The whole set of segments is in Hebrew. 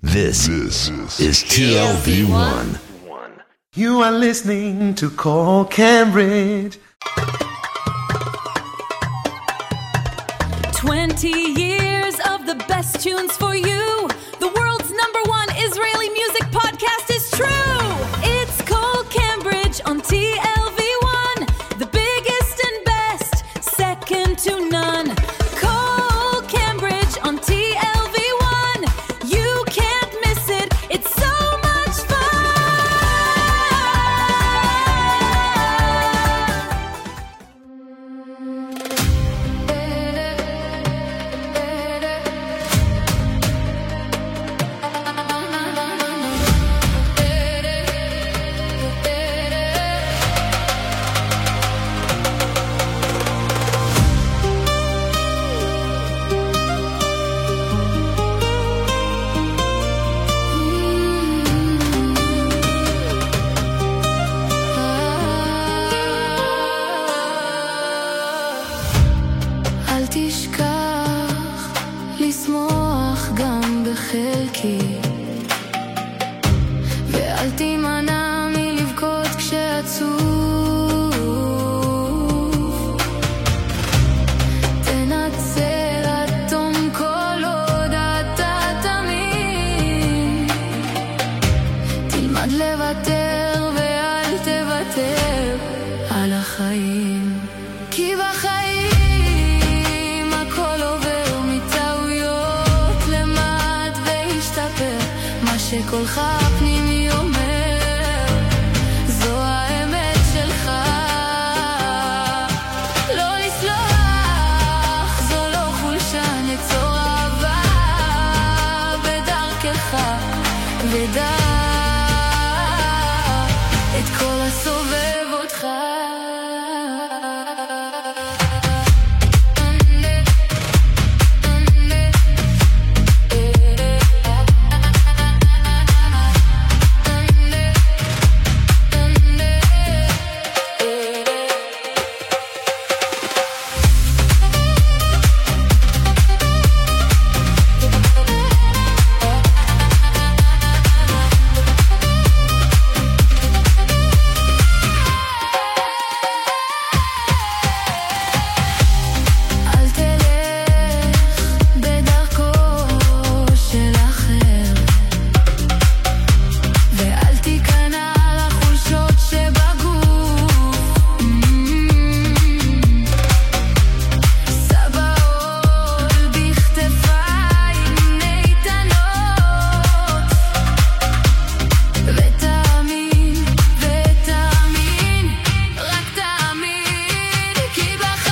This is TLV1. You are listening to Call Cambridge. 20 years of the best tunes for you. The world's #1 Israeli music podcast is true. It's Call Cambridge on TLV1. The biggest and best, second to none. Call Cambridge on TLV1. You can't miss it. It's so much fun. אל תשכח לשמוח גם בחלקי, ואל תימנע מלבכות כשעצוב. תנצל עד תום כל עוד אתה תמיד. תלמד לוותר ואל תוותר על החיים, כי בחיים הכל עובר מטעויות, למד והשתפר. מה שקולך הפנימי אומר זו האמת שלך. לא לסלוח זו לא חולשה, נצור אהבה בדרכך, ודע את כל הסובב אותך. אל תלך בדרכו של אחר, ואל תיכנע לחולשות שבגוף. שא בעול בכתפיים איתנות, ותאמין, ותאמין, רק תאמין, כי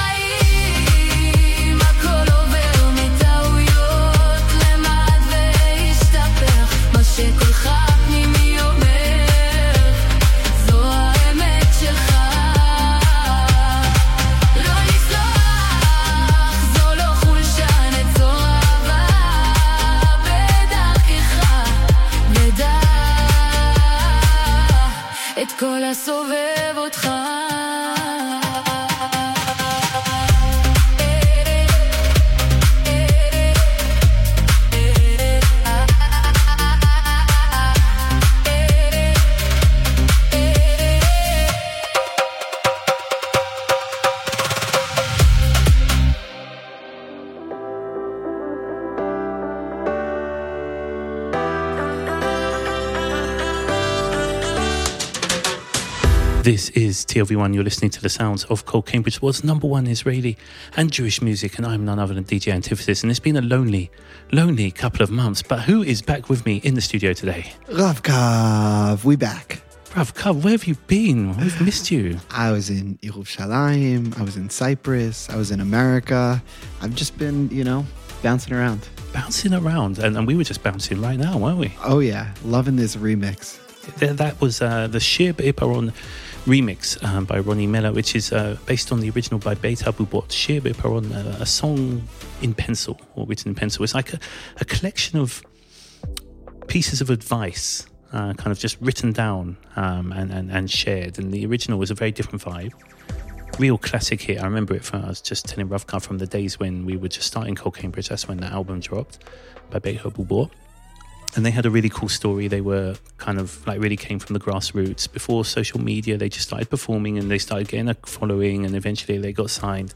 בחיים הכל עובר מטעויות, למד והשתפר. מה שקולך הפנימי אומר זו האמת שלך. לא לסלוח זו לא חולשה, נצור אהבה בדרכך, ודע את כל הסובב אותך. This is TLV1. You're listening to the sounds of Call Cambridge, world's #1 Israeli and Jewish music, and I'm none other than DJ Antithesis. And it's been a lonely couple of months. But who is back with me in the studio today? Rav Kav, we back. Rav Kav, where have you been? We've missed you. I was in Yerushalayim, I was in Cyprus, I was in America. I've just been, bouncing around. Bouncing around, and we were just bouncing right now, weren't we? Oh yeah, loving this remix. That was the Shir Be'Paron remix by Ronnie Miller, which is based on the original by Beit Abubot. Shir Be'Paron, a song in pencil, or written in pencil. It's like a collection of pieces of advice, kind of just written down and shared. And the original was a very different vibe. Real classic hit. I remember it from, I was just telling Ravka from the days when we were just starting Call Cambridge. That's when the album dropped by Beit Abubot. And they had a really cool story. They were kind of like really came from the grassroots. Before social media, they just started performing and they started getting a following, and eventually they got signed.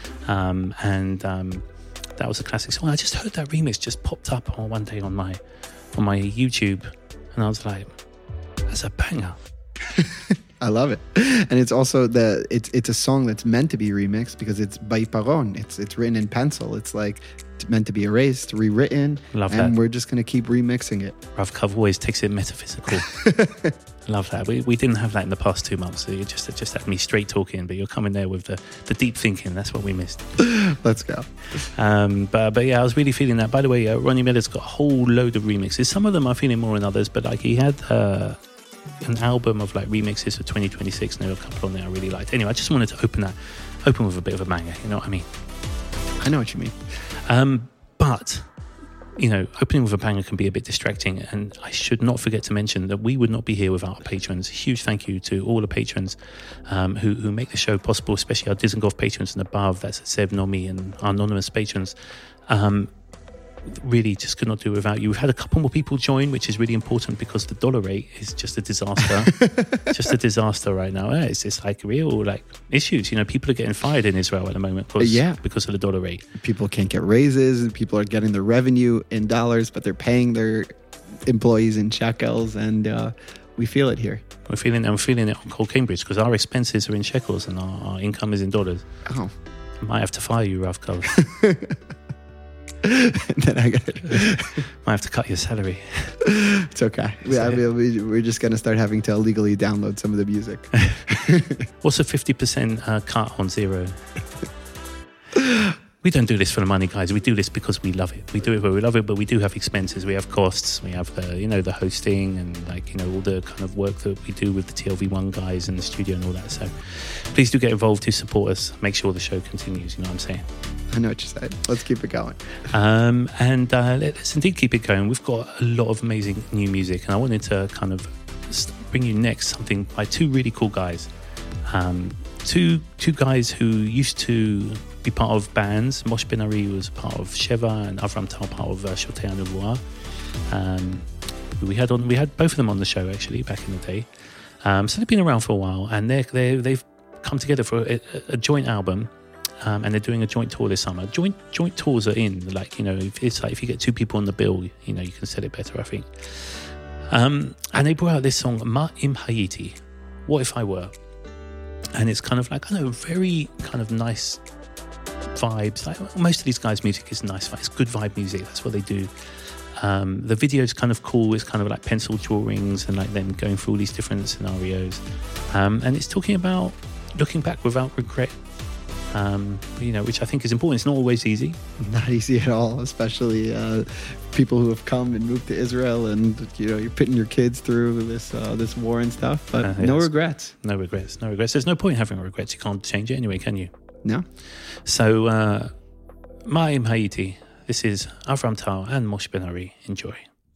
That was a classic song. I just heard that remix just popped up one day on my YouTube, and I was like, that's a banger. I love it. And it's also it's a song that's meant to be remixed because it's בעיפרון. It's written in pencil. It's like meant to be erased, rewritten. Love and that. we're just going to keep remixing it. Rav Kav always takes it metaphysical. Love that. We didn't have that in the past 2 months. So you just had me straight talking, but you're coming there with the deep thinking. That's what we missed. Let's go. But yeah, I was really feeling that. By the way, Ronnie Miller's got a whole load of remixes. Some of them I'm feeling more than others, but like he had an album of like remixes for 2026, and there were a couple on there I really liked. Anyway, I just wanted to open with a bit of a banger. You know what I mean? I know what you mean. But, you know, opening with a banger can be a bit distracting, and I should not forget to mention that we would not be here without our patrons. A huge thank you to all the patrons who make the show possible, especially our Dizengoff patrons and above. That's Zev, Nomi, and our anonymous patrons. Really just could not do without you. We've had a couple more people join, which is really important because the dollar rate is just a disaster. Just a disaster right now. It's just like real like issues. You know, people are getting fired in Israel at the moment because of the dollar rate. People can't get raises. People are getting their revenue in dollars, but they're paying their employees in shekels, and we feel it here. I'm feeling it on Cole Cambridge because our expenses are in shekels and our income is in dollars. Oh. I might have to fire you, Rav Kav. Then I might have to cut your salary. It's okay. We're just going to start having to illegally download some of the music. What's a 50% cut on Zero? We don't do this for the money, guys. We do this because we love it. We do it where we love it, but we do have expenses. We have costs. We have the hosting and all the kind of work that we do with the TLV1 guys in the studio and all that. So please do get involved to support us. Make sure the show continues. You know what I'm saying? I know what you said. Let's keep it going. Let's indeed keep it going. We've got a lot of amazing new music, and I wanted to kind of bring you next something by two really cool guys. Two guys who used to be part of bands. Moshe Ben Ari was part of Sheva, and Avram Tal part of Shotei HaNevuah. We had both of them on the show actually back in the day. So they've been around for a while, and they've come together for a joint album. And they're doing a joint tour this summer. Joint tours are in, it's like if you get two people on the bill, you can sell it better, I think. And they brought out this song, Ma Im Hayiti, What If I Were? And it's kind of like, very kind of nice vibes. Like most of these guys' music is nice. It's good vibe music. That's what they do. The video is kind of cool. It's kind of like pencil drawings and like them going through all these different scenarios. And it's talking about looking back without regret. Which I think is important. It's not always easy. Not easy at all, especially people who have come and moved to Israel, and you're putting your kids through this war and stuff. But no regrets. No regrets. There's no point having regrets. You can't change it anyway, can you? No. So, Ma Im Hayiti. This is Avram Tal and Moshe Ben Ari. Enjoy.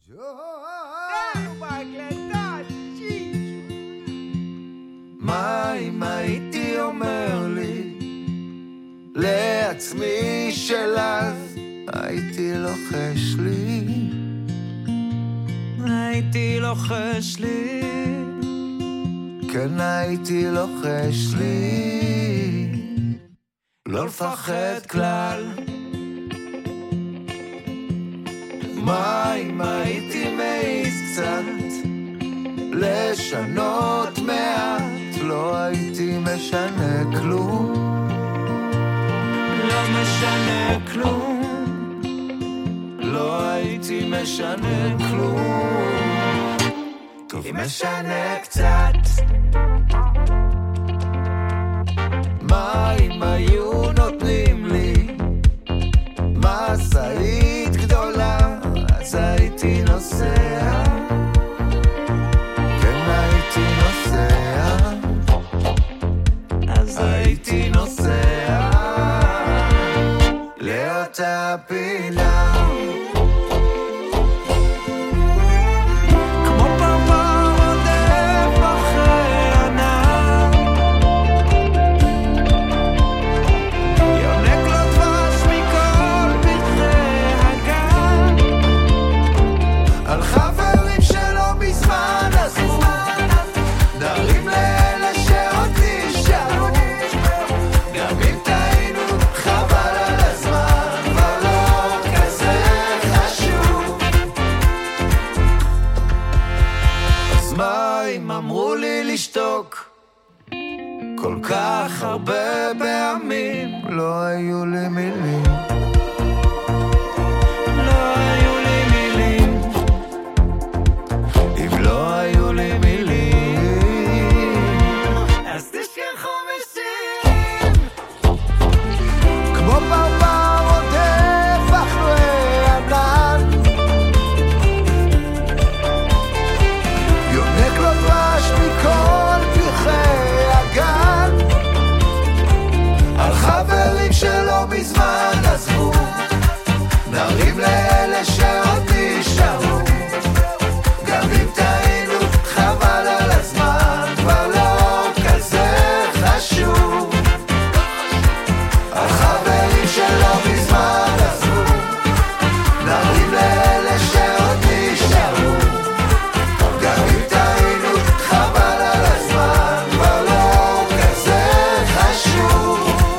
מה אם הייתי אומר לי לעצמי של אז הייתי לוחש לי כן הייתי לוחש לי לא לפחד כלל מה אם הייתי מעיז קצת לשנות מעט לא הייתי משנה כלום לא משנה כלום לא הייתי משנה כלום טוב משנה קצת מה אם היו נותנים לי משאית גדולה אז הייתי נוסע הייתי נוסע לאותה פינה כמו פרפר רודף אחרי ענן יונק לו דבש מכל פרחי הגן על לשתוק. כל כך הרבה פעמים לא היו לי מילים, לא היו לי מילים. אם לא היו לי מילים, אז תשכחו משירים. כמו פרפר עודף אחרי ענן, יונק לו דבש מכל פרחי הגן, על חברים שלא מזמן עזבו, נרים לאלה שעוד נשארו. גם אם טעינו חבל על הזמן, כבר לא כזה חשוב. על חברים שלא מזמן עזבו, נרים לאלה שעוד נשארו. גם אם טעינו חבל על הזמן, כבר לא כזה חשוב.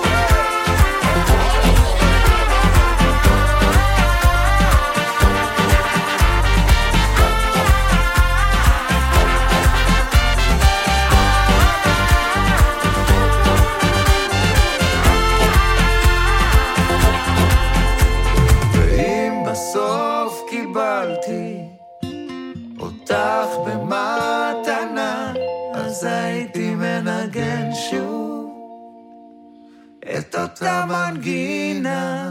ואם בסוף קיבלתי אותך במתנה, אז הייתי מנגן שוב את אותה מנגינה.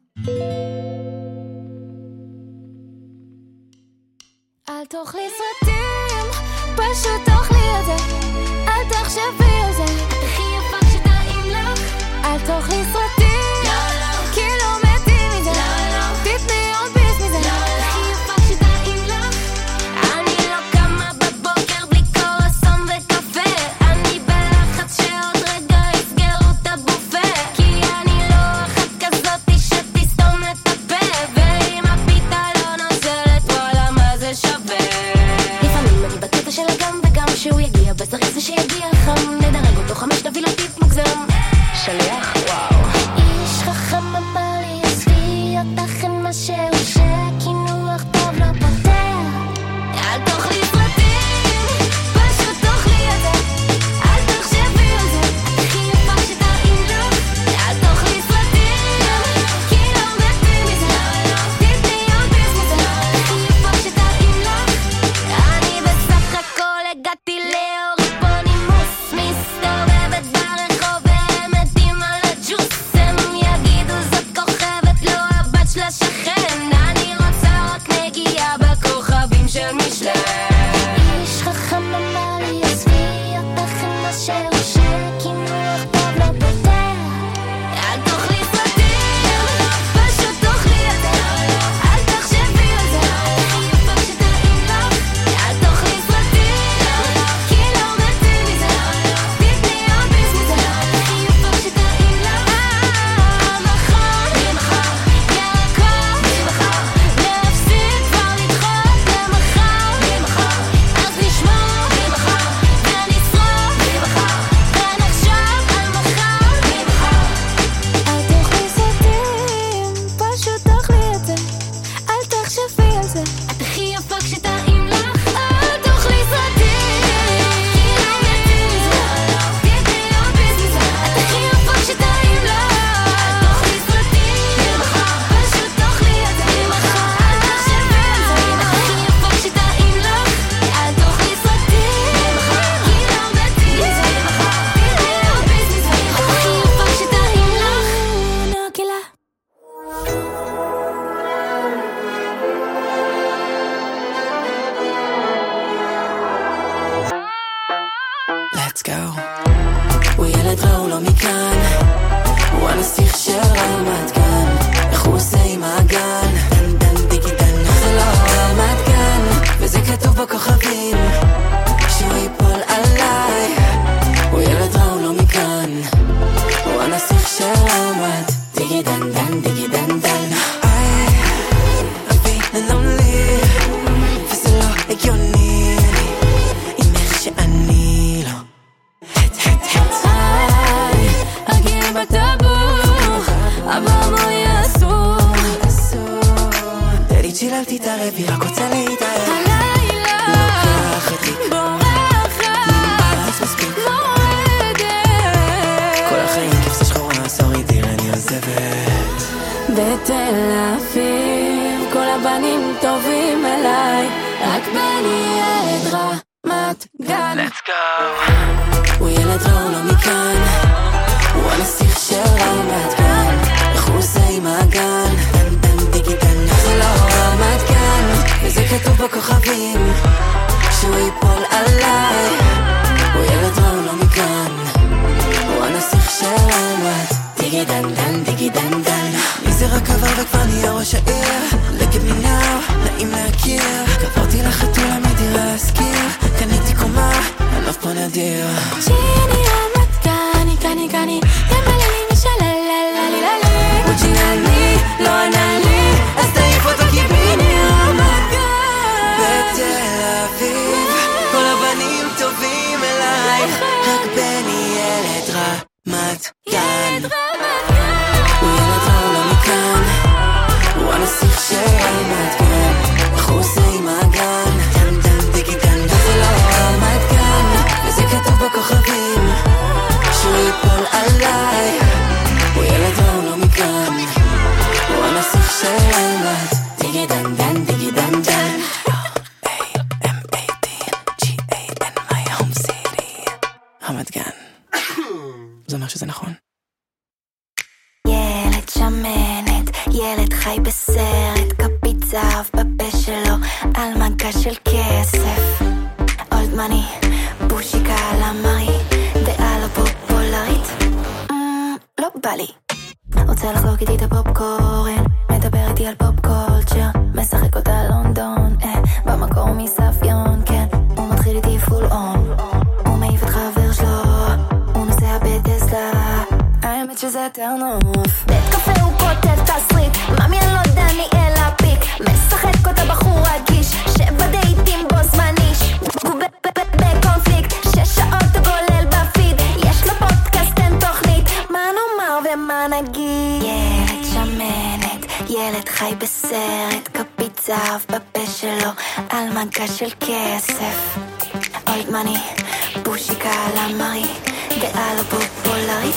אל תאכלי סרטים, פשוט תאכלי את זה. אל תחשבי על זה, את הכי יפה כשטעים לך. אל תאכלי סרטים, כי לא מתים מזה. תתני עוד ביס מזה, את הכי יפה כשטעים לך. אני לא קמה בבוקר בלי קורסון וקפה. אני בלחץ שעוד רגע יסגרו את הבופה. כי אני לא אחת כזאתי שתסתום את הפה. ואם הפיתה לא נוזלת, וואלה מה זה שווה. לפעמים אני בקטע של הגם וגם שהוא יגיע בזריז ושיגיע חם. נדרג אותו 5 נביא לו טיפ מוגזם. שליח וואו. איש חכם אמר לי עזבי אותך אין משהו שכינוח טוב לא פותר. אל תאכלי סרטים, פשוט תאכלי את זה. אל תחשבי על זה, הכי יפה שטעים לך. אל תאכלי סרטים, כי לא מתים מזה. תתני עוד ביס מזה, הכי יפה שטעים לך. אני בסך הכל הגעתי לאוריפונימוס, מסתובבת ברחוב והם מתים על הג'וס. הם יגידו זאת כוכבת, לא הבת של השכן. אני רוצה רק נגיעה בכוכבים של משלן. איש חכם אמר לי עזבי אותך אין משהו שכינוח טוב לא פותר. אל תאכלי סרטים, פשוט תאכלי את זה. אל תחשבי על זה, הכי יפה שטעים לך. אל תאכלי סרטים, כי לא מתים מזה. תתני עוד ביס מזה, הכי יפה שטעים לך. מחר, ממחר, ירקות, ממחר, להפסיק כבר לדחות למחר, ממחר, אז נשמור, ממחר, ונשרוף, ממחר, ונחשוב על מחר, ממחר. אל תאכלי סרטים, פשוט תאכלי את זה. אל תחשבי על זה, את הכי יפה כשטעים לך. אל תאכלי סרטים, כי לא מתים מזה. תתני עוד ביס מזה, את הכי יפה כשטעים לך. אל תאכלי סרטים, מחר, פשוט תאכלי את זה. מחר, אל תחשבי על זה, הכי יפה כשטעים לך. אל תאכלי סרטים, מחר, כי לא מתים מזה. מחר, תתני עוד ביס מזה, הכי יפה כשטעים לך. נוקילה. Let's go. הוא ילד רע, הוא לא מכאן, הוא הנסיך של רמת גן. איך הוא עושה עם האגן? דן דן דיגי דן, זה לא רמת גן, וזה כתוב בכוכבים שהוא ייפול עליי. הוא ילד רע, הוא לא מכאן, הוא הנסיך של רמת דיגי דן דן דיגי דן דן. I'm feeling lonely, וזה לא הגיוני עם איך שאני לא הגיל בטבור, אבל מה יעשו? דדי צ'יללתי את הרבי, רק רוצה להתאר. הלילה לוקחת לי בורחת, בתל אביב כל הבנים טובים אליי, רק בני ילד רמת גן. Let's go. הוא ילד רע, הוא לא מכאן, הוא הנסיך של רמת גן. איך הוא עושה עם הגן? דן דן דיגיטל, זה לא רמת גן, וזה כתוב בכוכבים שהוא ייפול עליי. הוא ילד רע, הוא לא מכאן, הוא הנסיך של רמת דיגידן דן דיגידן דן. מי זה רק עבר וכבר נהיה ראש העיר? Look at me now, נעים להכיר. קברתי לחתולה מדירה להזכיר, קניתי קומה, אני אף פה נדיר. ג'יני רמת גני, גני גני, תמלא לי משללללי ללי. הוא ג'ינני, לא ענה לי, אז תעיף אותו כי ביני רמת גן. בתל אביב, כל הבנים טובים אליי, רק בני ילד רמת גן. הוא ילד רע, הוא לא מכאן, הוא הנסיך של רמת גן. איך הוא עושה עם הגן? דן דן דיגידן, זה לא רמת גן, וזה כתוב בכוכבים שהוא ייפול עליי. הוא ילד רע, הוא לא מכאן, הוא הנסיך של רמת דיגידן דן דיגידן דן. A-M-A-D-G-A-N my home city רמת גן. זה אומר שזה נכון. ילד שמנת, ילד חי בסרט, כפית זהב בפה שלו על מגע של כסף. אולד מני, בושיקה על המרי, דעה לא פופולרית. לא בא לי. רוצה לחלוק איתי את הפופקורן, מדבר איתי על פופ קולצ'ר, משחק אותה לונדון, במקור מספיון, כן, הוא מתחיל איתי פול און, הוא מעיף את חבר שלו, הוא נוסע בטסלה, האמת שזה טרנוף. בית קפה הוא כותב תסריט, ממי אני לא דניאל הפיק, משחק אותה בחור רגיש, 7 דייטים בו זמניש, הוא בקונפליקט, 6 שעות הוא גולל בפיד, יש לו פודקאסט אין תוכנית, מה נאמר ומה נגיד? ילד שמנת, ילד חי בסרט, כפית זהב בפה שלו על מגע של כסף. אולד מני, בושיקה על המרי, דעה לא פופולרית.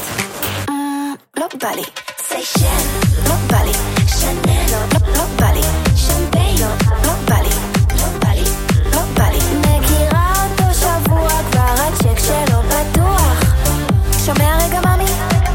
לא בא לי, סיישן, לא בא לי, שנל, לא בא לי, שמביילו, לא בא לי, לא בא לי, לא בא לי. מכירה אותו שבוע כבר הצ'ק שלו פתוח, שומע רגע ממי?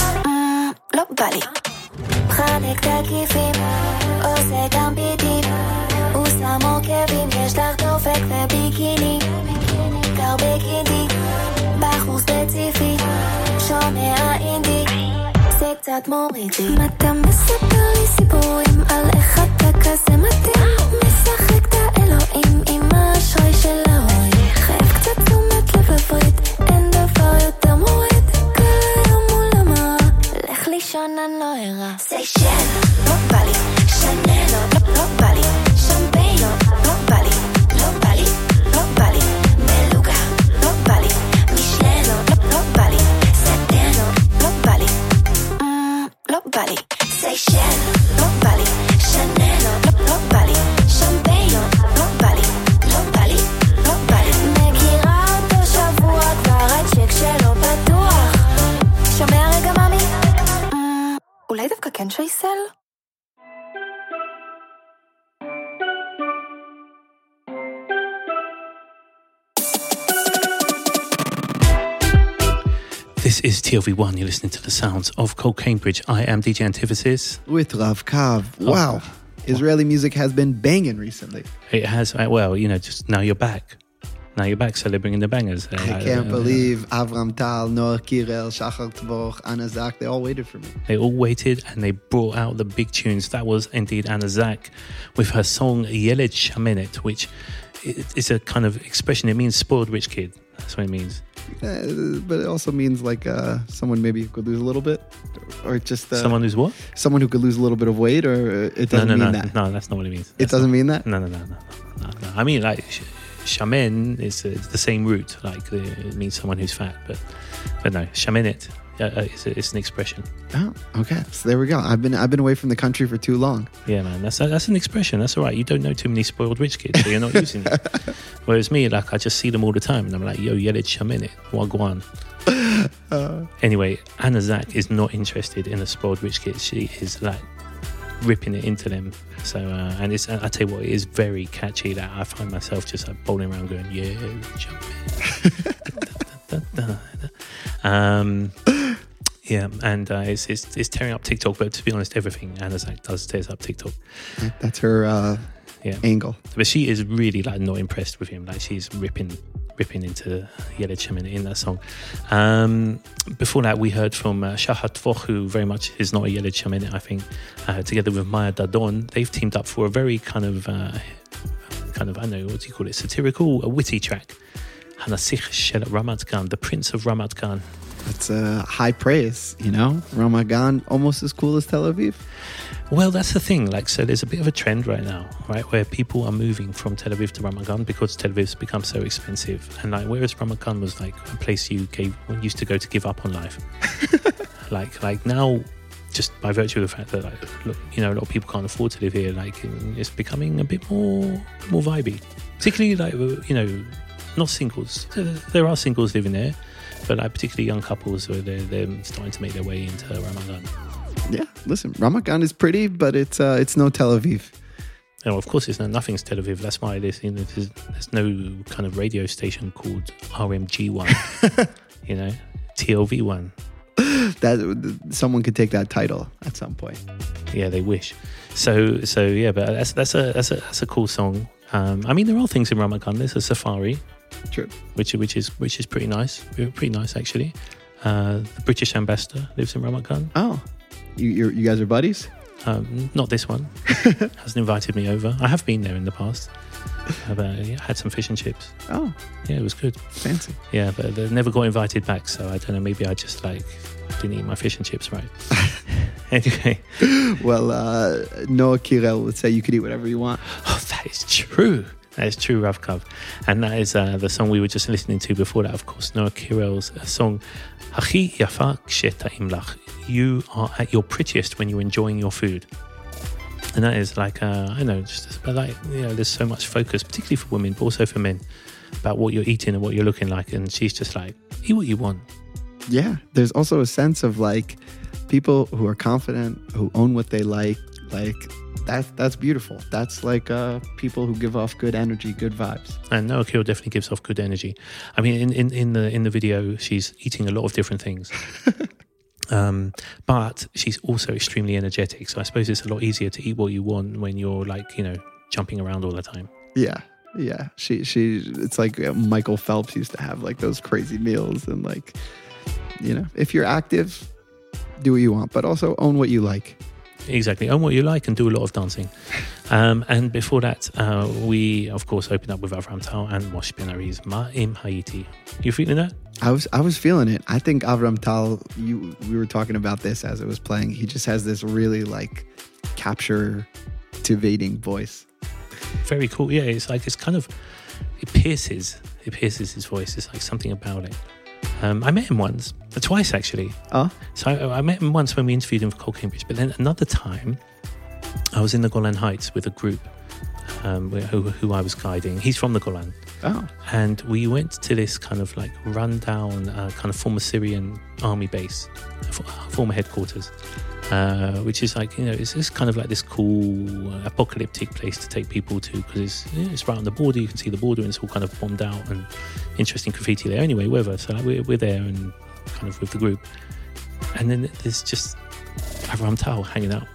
לא בא לי. חנק תקיפים, עושה גם ביטים, הוא שם עוקבים, יש לך דופק וביקיני, גר בקינדי, בחור ספציפי, שומע אינדי, זה קצת מוריד לי. אתה מספר לי סיפורים על איך אתה כזה מתאים, משחק את האלוהים עם האשראי של ההורים, חייב קצת תשומת לב עברית, אין דבר יותר מוריד, כל היום מול המראה, לך לישון אני לא ערה. סיישן, לא בא לי, שנל, לא בא לי, שמביילו, לא בא לי, לא בא לי, לא בא לי, מלוגה, לא בא לי, משלנו, לא בא לי, סטנו, לא בא לי, לא בא לי. סיישן, לא בא לי, שנל, לא בא לי, שמביילו, לא בא לי, לא בא לי, לא בא לי. מכירה אותו שבוע כבר הצ'ק שלו פתוח, שומע רגע ממי? אולי דווקא כן שייסל? This is TLV1. You're listening to the sounds of Cole Cambridge. I am DJ Antithesis. With Rav Kav. Wow. Israeli music has been banging recently. It has, well, you know, just now you're back. Now you're back, so they're bringing the bangers. I can't believe Avram Tal, Noah Kirel, Shachar Tvoch, Anna Zak, they all waited for me. They all waited and they brought out the big tunes. That was indeed Anna Zak with her song Yeled Shamenet, which is a kind of expression. It means spoiled rich kid. That's what it means. But it also means like someone maybe who could lose a little bit, or just someone who's what? Someone who could lose a little bit of weight, or it doesn't mean that. No, that's not what it means. It doesn't mean that. No. I mean, like shamen is the same root. Like it means someone who's fat, but no, shamenet. It's an expression. Oh, okay. So there we go. I've been away from the country for too long. Yeah, man. That's an expression. That's all right. You don't know too many spoiled rich kids, so you're not using it. Whereas me, like, I just see them all the time, and I'm like, yo, yeled shamenet, wagwan. Anyway, Anna Zak is not interested in a spoiled rich kid. She is like ripping it into them. So and it's, I tell you what, it is very catchy. That I find myself just like bowling around going, yeah, yeah, and it's tearing up TikTok. But to be honest, everything Anna Zack does tears up TikTok. That's her angle. But she is really like not impressed with him. Like she's ripping into Yeled Shemen in that song. Before that, we heard from Shahar Tvoch, who very much is not a Yeled Shemen, I think, together with Maya Dadon. They've teamed up for a very kind of I don't know, what do you call it, satirical, a witty track. Hanasich Shel Ramat Gan, the Prince of Ramat Gan. That's high praise, you know? Ramat Gan, almost as cool as Tel Aviv. Well, that's the thing. Like, so there's a bit of a trend right now, right, where people are moving from Tel Aviv to Ramat Gan because Tel Aviv's become so expensive. And like, whereas Ramat Gan was like a place you used to go to give up on life, like now, just by virtue of the fact that, like, look, you know, a lot of people can't afford to live here. Like, it's becoming a bit more vibey. Particularly, like, you know, not singles. There are singles living there, but like particularly young couples where they're starting to make their way into Ramat Gan. Yeah, listen, Ramat Gan is pretty, but it's no Tel Aviv. Oh, of course, nothing's Tel Aviv. That's why there's no kind of radio station called RMG1, you know, TLV1. That someone could take that title at some point. Yeah, they wish. So yeah, but that's a cool song. I mean, there are things in Ramat Gan. There's a safari, true, which is pretty nice. Pretty nice actually. The British ambassador lives in Ramat Gan. Oh. You guys are buddies? Not this one. Hasn't invited me over. I have been there in the past. I've had some fish and chips. Oh. Yeah, it was good. Fancy. Yeah, but they never got invited back, so I don't know, maybe I just like didn't eat my fish and chips right. Anyway. Well, Noah Kirel would say you could eat whatever you want. Oh, that is true. That is true, Rav Kav. And that is the song we were just listening to before that, of course, Noah Kirel's song, Hachi Yafa Ksheta'im Lach. You are at your prettiest when you're enjoying your food. And that is like, I know, just like, you know, there's so much focus, particularly for women, but also for men, about what you're eating and what you're looking like. And she's just like, eat what you want. Yeah. There's also a sense of like people who are confident, who own what they like that's beautiful. That's like people who give off good energy, good vibes. And Noah Kirel definitely gives off good energy. I mean, in the video, she's eating a lot of different things. But she's also extremely energetic. So I suppose it's a lot easier to eat what you want when you're like, you know, jumping around all the time. Yeah. Yeah. She it's like Michael Phelps used to have like those crazy meals, and like, you know, if you're active, do what you want, but also own what you like. Exactly. Own what you like and do a lot of dancing. And before that, we, of course, opened up with Avram Tal and Moshe Ben Ari's Ma'im Haiti. You feeling that? I was feeling it. I think Avram Tal, we were talking about this as it was playing. He just has this really like captivating voice. Very cool. Yeah, it's kind of, it pierces his voice. It's like something about it. I met him once, twice actually. Oh? So I met him once when we interviewed him for Kol Cambridge, but then another time I was in the Golan Heights with a group who I was guiding. He's from the Golan. Oh. And we went to this kind of like rundown kind of former Syrian army base, former headquarters, which is like, you know, it's kind of like this cool apocalyptic place to take people to, because it's right on the border. You can see the border and it's all kind of bombed out and interesting graffiti there. Anyway, whatever. So like, we're there and kind of with the group. And then there's just Avram Tal hanging out.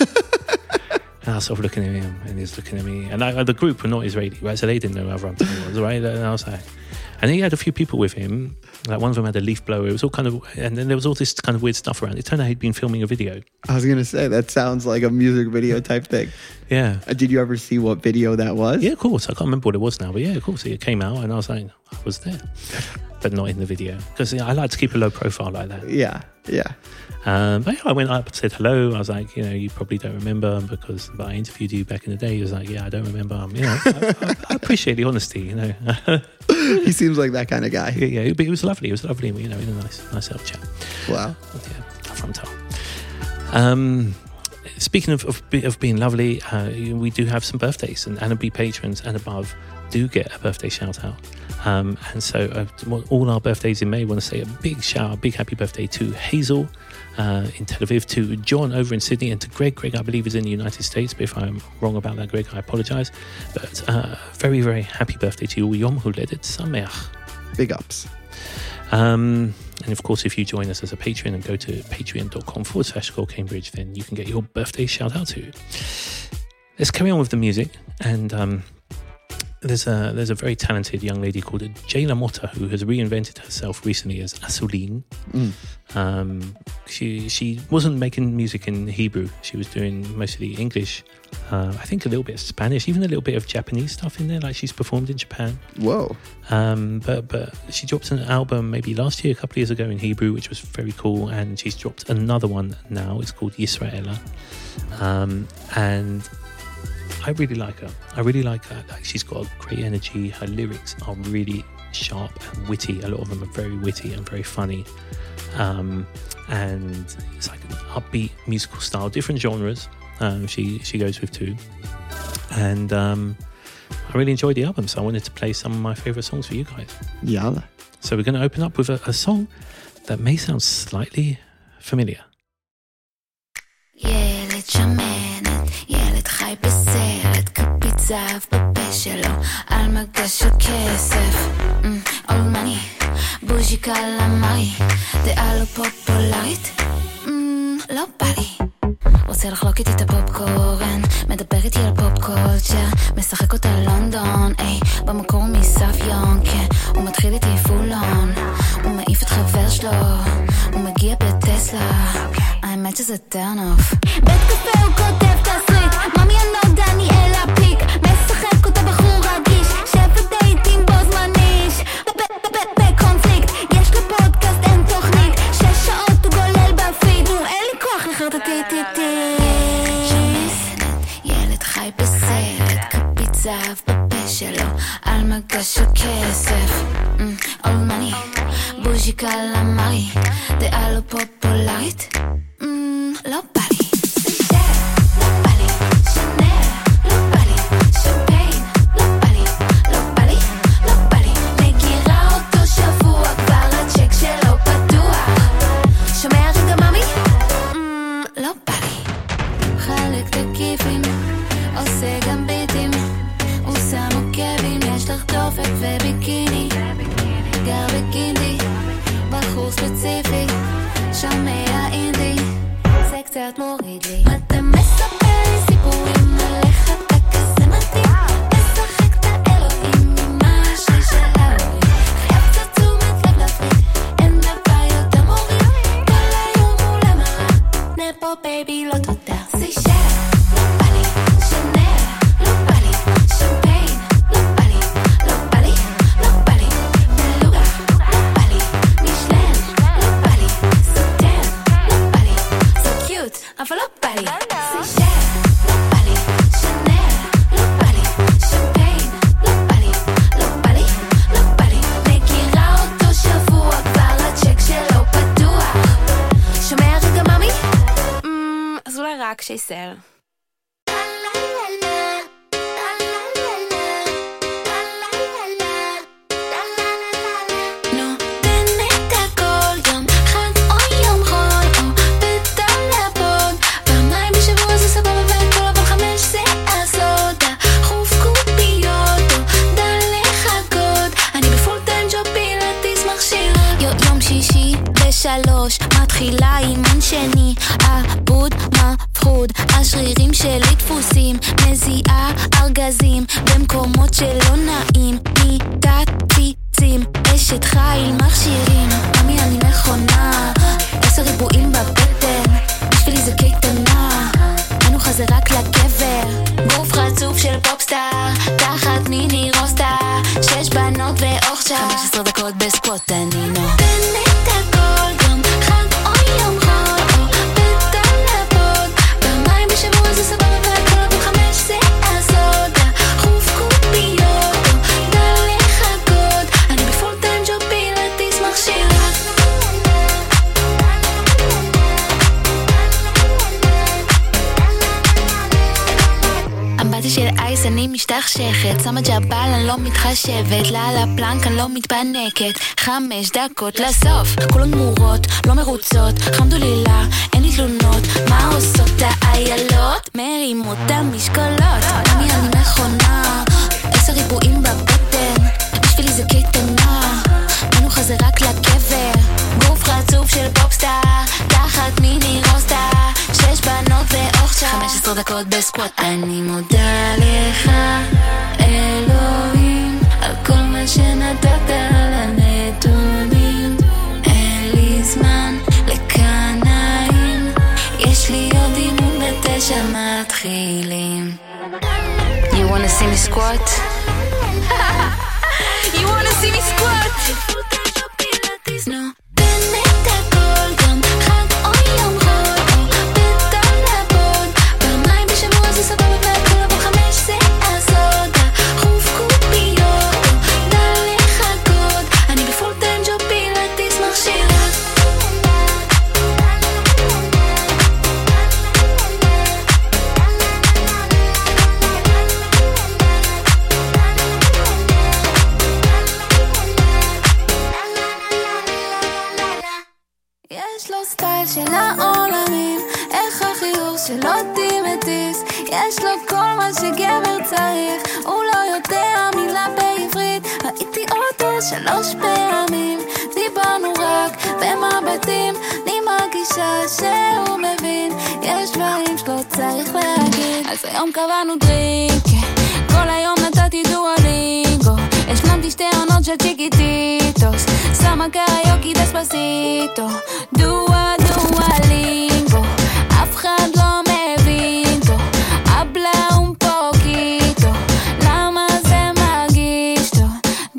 And I was sort of looking at him, and he's looking at me. And the group were not Israeli, right? So they didn't know Avram Tal was, right? And I was like, and he had a few people with him. Like one of them had a leaf blower. It was all kind of, and then there was all this kind of weird stuff around. It turned out he'd been filming a video. I was going to say, that sounds like a music video type thing. Yeah. Did you ever see what video that was? Yeah, of course. I can't remember what it was now, but yeah, of course. It came out, and I was like, I was there, but not in the video. Because I like to keep a low profile like that. Yeah, yeah. But yeah, I went up and said hello. I was like, you know, you probably don't remember but I interviewed you back in the day. He was like, yeah, I don't remember. You know, I appreciate the honesty, you know. He seems like that kind of guy. Yeah, but it was lovely. It was lovely, you know, in a nice little chat. Wow. Yeah, from Tal. speaking of being lovely, we do have some birthdays, and Anna B patrons and above do get a birthday shout out. And so all our birthdays in May, I want to say a big shout out, big happy birthday to Hazel in Tel Aviv, to John over in Sydney, and to Greg. Greg, I believe, is in the United States, but if I'm wrong about that, Greg, I apologize. But very, very happy birthday to you. Yom Huledet Sameach. Big ups. And of course, if you join us as a patron and go to patreon.com/CallCambridge, then you can get your birthday shout out too. Let's carry on with the music. And there's a very talented young lady called Jayla Motta who has reinvented herself recently as Asulin. She wasn't making music in Hebrew. She was doing mostly English. I think a little bit of Spanish, even a little bit of Japanese stuff in there, like she's performed in Japan. Whoa. But she dropped an album maybe last year, a couple of years ago in Hebrew, which was very cool, and she's dropped another one now. It's called Yisraela. And I really like her. Like, she's got a great energy. Her lyrics are really sharp and witty. A lot of them are very witty and very funny. And it's like an upbeat musical style, different genres. She goes with too. And I really enjoyed the album, so I wanted to play some of my favorite songs for you guys. Yalla. So we're going to open up with a song that may sound slightly familiar. ילד שמנת, ילד חי בסרט, כפית זהב בפה שלו, על מגש של כסף. אול מני, בוז'יקה למרי, דעה לא פופולרית, לא בא לי. רוצה לחלוק איתי את הפופקורן, מדבר איתי על פופקולצ'ר, משחק אותה לונדון, במקור מסביון, כן, הוא מתחיל איתי פולון, הוא מעיף את חבר שלו, הוא מגיע בטסלה, האמת שזה טרן אוף. בית קפה הוא כותב תסריט, ממי אני דניאל הפיק, משחק אותה בחור רגיש, שפת דייטים בו זמניש, בקונפליקט, יש לו פודקאסט אין תוכנית, 6 שעות הוא גולל בפיד, אין לי כוח אחרת ילד חי בסרט, כפית זהב בפה שלו, על מגש של כסף, אול מני, בוז'יקה למרי, דעה לא פופולרית, לא בא לי. וביקיני, גר בקינדי, בחור ספציפי, שומע אינדי, זה קצת מוריד לי. אתה מספר לי סיפורים עליך, אתה כזה מתאים, משחק את האלוהים ממה שלי של ההורים, חייב קצת תשומת לב להפריד, אין דבר יותר מוריד, כל היום מול המראה, נפו בייבי לא תודה, זה שלה, לא בא לי, שנר, לא בא לי, שמפיין, לא בא לי, לא בא לי, לא בא לי, בלוגה, לא בא לי, משלן, לא בא לי, סוטר, לא בא לי, so cute, אבל לא בא לי, זה שלה, לא בא לי, שנר, לא בא לי, שמפיין, לא בא לי, לא בא לי, לא בא לי, מכירה אותו שבוע, כבר הצ'ק שלו פתוח, שומע רגע ממי? אז אולי רק שיסר. שלוש, מתחילה אימן שני, עבוד מפחוד, השרירים שלי דפוסים, מזיעה ארגזים, במקומות שלא נעים, מיטת פיצים, אשת חיל מכשירים, ממי אני מכונה, 10 ריבועים בבטן, בשבילי זה קייטנה, אנו חזה רק לגבר, גוף חצוף של פופסטאר, תחת מיני רוסטה, 6 בנות ואורצ'ה, 15 דקות בספוט הנינו. משתכשכת, שמה ג'בל אני לא מתחשבת, לה על הפלנק אני לא מתפנקת, 5 דקות לסוף, כולן מורות, לא מרוצות, חמדולילה, אין לי תלונות, מה עושות האיילות? מרימות המשקולות, אני מכונה, 10 ריבועים בבטן, בשבילי זה קטנה, מנו חזה רק לקבר, גוף חצוף של פופסטאר, תחת מיני רוסטה, 6 בנות ואוכצ'ה, 15 דקות בסקווט. אני מודה לך אלוהים על כל מה שנתת על הנתונים, אין לי זמן לקנאים, יש לי עוד אימון ב9 מתחילים. You wanna see me squat? You wanna see me squat? No. של העולמים, איך החיוך שלו תימטיס, יש לו כל מה שגבר צריך, הוא לא יודע מילה בעברית, ראיתי אותו 3 פעמים, דיברנו רק במבטים, אני מרגישה שהוא מבין, יש דברים שלא צריך להגיד. אז היום קבענו דרינק, כל היום נתתי דואלינגו, השלמתי 2 עונות של צ'יקיטיטוס, שמה קריוקי דספסיטו, דואלינגו, אף אחד לא מבין טו, habla un poquito, למה זה מרגיש טו,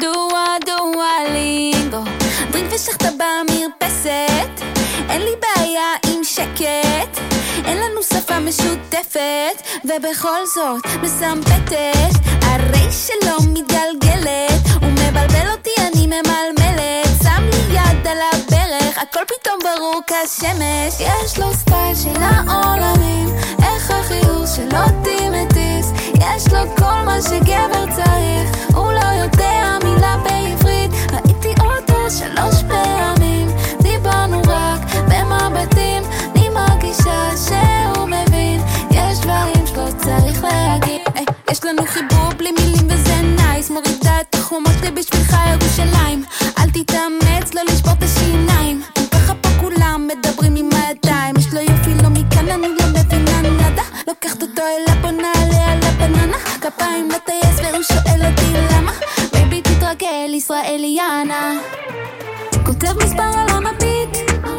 דואלינגו, דרינק ושחטה במרפסת, אין לי בעיה עם שקט, אין לנו שפה משותפת, ובכל זאת מסמפתת, הרי שלא מתגלגלת, הוא מבלבל אותי אני ממלמלת, שם לי יד על הברך, הכל פתאום ברור כשמש, יש לו סטייל של העולמים, איך החיוך שלו תימטיס, יש לו כל מה שגבר צריך, הוא לא יודע מילה בעברית, ראיתי אותו 3 פעמים, דיברנו רק במבטים, אני מרגישה שהוא מבין, יש דברים שלא צריך להגיד, יש לנו חיבור בלי מילים וזה נייס, מורידה את החומות לי בשבילך ירושלים, אל תתאמץ לא לשבור את השיניים, ככה פה כולם מדברים עם הידיים, יש לו יופי לא מכאן אני לא מבינה נדה, לוקחת אותו אלה בונה עליה לבננה, כפיים לטייס והוא שואל אותי למה, בייבי תתרגל ישראליאנה, כותב מספר על המביט,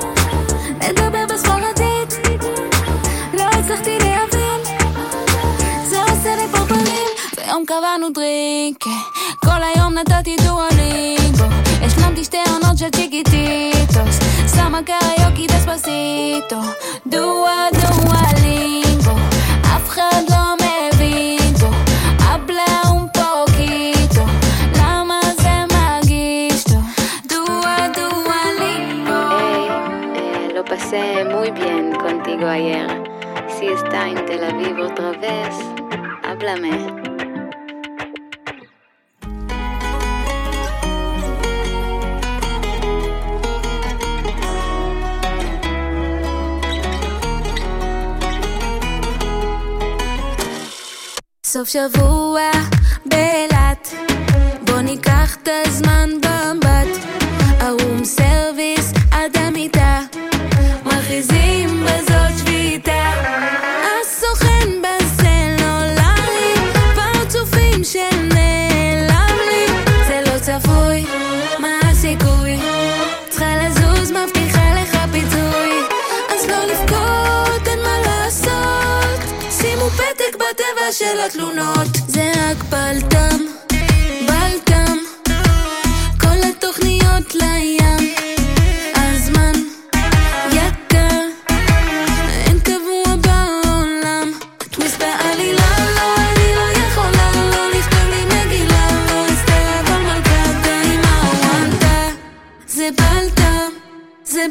מדבר בספרדית, לא הצלחתי להבין, זה עושה לי פרפרים, והיום קבענו דרינק, כל היום נתתי דואלינגו, השלמתי 2 עונות של צ'יקיטיטוס, שמה קריוקי דספסיטו, דואלינגו, אף אחד לא מבין טו, habla un poquito, למה זה מרגיש טו, דואלינגו. Lo pasé muy bien contigo ayer, si está en Tel Aviv otra vez, háblame. סוף שבוע באילת, בוא ניקח את הזמן במבט, הרום סרוויס עד המיטה, מכריזים בזאת שביתה, הסוכן בסלולרי, פרצופים שנעלם לי, זה לא צפוי, מה הסיכוי, צריכה לזוז מבטיחה לך פיצוי, אז לא לבכות אין מה לעשות, שימו פתק בטבע של התלונות, זה רק בלטם, בלטם, כל התוכניות לים, הזמן יקר, אין קבוע בעולם, טוויסט בעלילה, לא, אני לא יכולה, לא לכתוב לי מגילה, לא אסתר אבל מלכת עם הוואנטה, זה בלטם, זה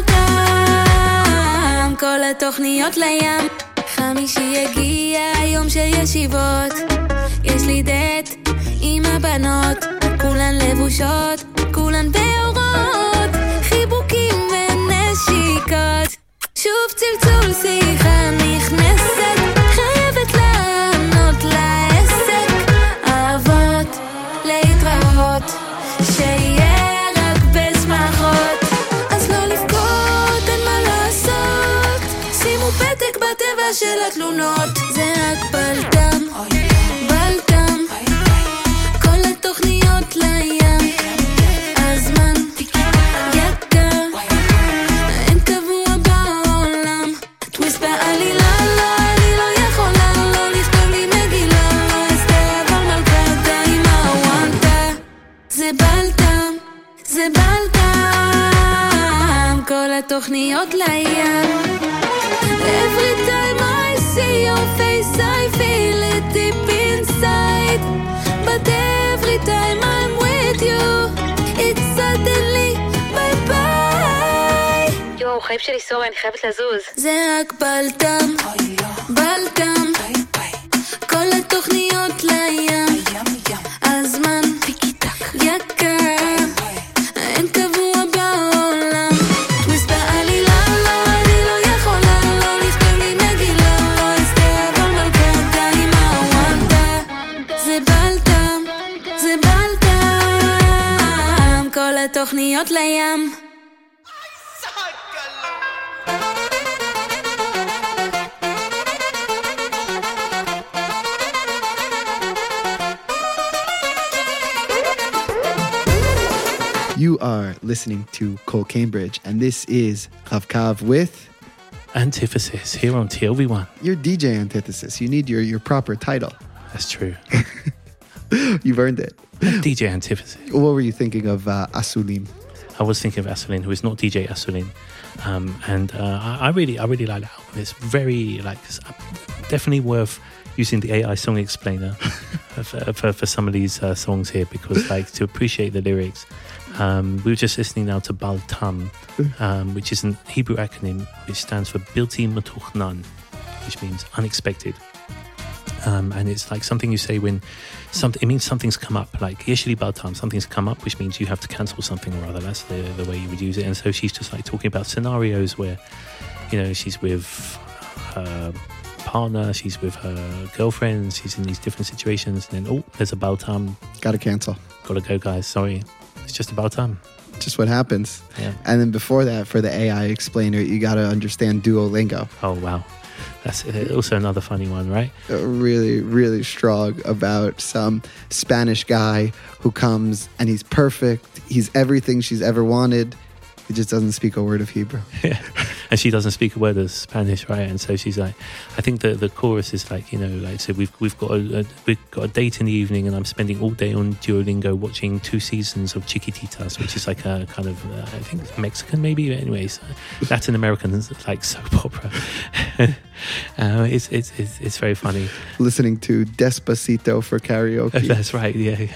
בלטם, כל התוכניות לים, 5 יגיע יום של ישיבות, יש לי דייט עם הבנות, כולן לבושות, כולן באורות, חיבוקים ונשיקות, שוב צלצול שיחה נכנסת, חייבת לענות לעסק, אהבות להתראות, שיהיה רק בשמחות, אז לא לבכות, אין מה לעשות, שימו פתק בטבע של התלונות, זה רק בלדם, בלדם, כל התוכניות לים, הזמן יקר, אין קבוע בעולם, טוויסט בעלילה, לא, אני לא יכולה, לא לכתוב לי מגילה, לא אסתר אבל מלכת האימה וונטה, זה בלדם, זה בלדם, כל התוכניות לים. Every time I see your face I feel it deep inside, but every time I'm with you it's suddenly bye bye. יואו, חיים שלי, סורי, אני חייבת לזוז. זה רק בלדם, בלדם, כל התוכניות לים, הזמן יקר, אין קבוע בעולם, טוויסט בעלילה, לא, אני לא יכולה, לא לכתוב לי מגילה, לא אסתר אבל מלכת האימה וונטה, זה בלדם, זה בלדם, כל התוכניות לים. You are listening to Cole Cambridge, and this is Rav Kav with Antithesis here on TLV1. your DJ Antithesis. You need your proper title. That's true. You've earned it. DJ Antithesis. What were you thinking of Asulim? I was thinking of Asulin, who is not DJ Asulin, and I really like the album. It's very definitely worth using the AI song explainer for some of these songs here, because to appreciate the lyrics. We were just listening now to Bal Tam, which is an Hebrew acronym which stands for Bilti Matuchnan, which means unexpected. And it's like something you say when it means something's come up, like Yeshli Bal Tam, something's come up, which means you have to cancel something or other. That's the way you would use it. And so she's just talking about scenarios where, she's with her partner, she's with her girlfriend, she's in these different situations, and then there's a Bal Tam. Gotta cancel. Gotta go, guys. Sorry. It's just about time. Just what happens. Yeah. And then before that, for the AI explainer, you got to understand Duolingo. Oh, wow. That's also another funny one, right? Really, really strong about some Spanish guy who comes and he's perfect. He's everything she's ever wanted. He just doesn't speak a word of Hebrew. Yeah. And she doesn't speak a word of Spanish, right? And so she's like, I think the chorus is so we've got a date in the evening, and I'm spending all day on Duolingo watching 2 seasons of Chiquititas, which is like a kind of I think Mexican maybe, but anyways, Latin American soap opera. It's very funny. Listening to Despacito for karaoke. That's right, yeah.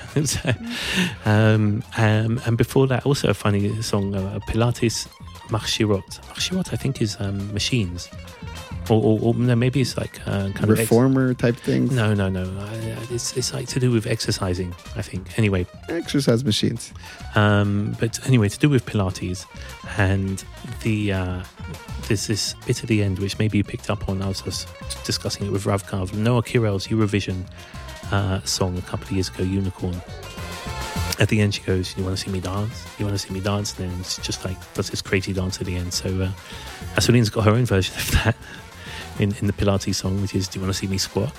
And before that, also a funny song, Pilates Machshirot. Machshirot, I think, is machines. Or no, maybe it's kind of reformer type thing. No. It's to do with exercising, I think. Anyway, exercise machines. But anyway, to do with Pilates, and there's this bit at the end which maybe you picked up on. I was just discussing it with Rav Kav. Noah Kirel's Eurovision song a couple of years ago, Unicorn. At the end, she goes, "You want to see me dance? You want to see me dance?" And then it's just does this crazy dance at the end. So Asulin's got her own version of that in the Pilates song, which is, "Do you want to see me squat?"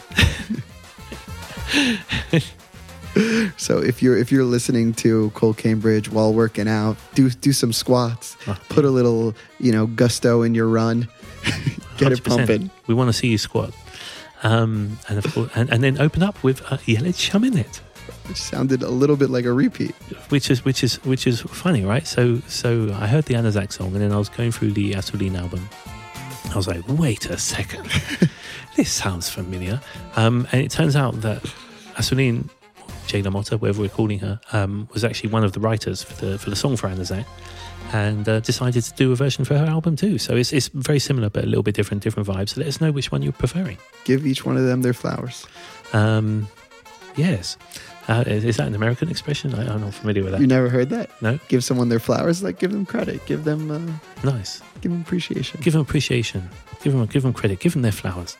So if you're listening to Cole Cambridge while working out, do some squats. Put a little gusto in your run. Get 100%. It pumping. We want to see you squat, and of course, and then open up with Yeled Shaminet. Which sounded a little bit like a repeat. Which is funny, right? So I heard the Anazak song, and then I was going through the Asulin album. I was like, wait a second, this sounds familiar. And it turns out that Asulin, Jayla Motta, whatever we're calling her, was actually one of the writers for the song for Anazak, and decided to do a version for her album too. So it's very similar, but a little bit different vibes. So let us know which one you're preferring. Give each one of them their flowers. Yes. Is that an American expression? I'm not familiar with that. You never heard that? No. Give someone their flowers, like give them credit, give them Nice. give them appreciation. Give them appreciation. Give them credit. Give them their flowers.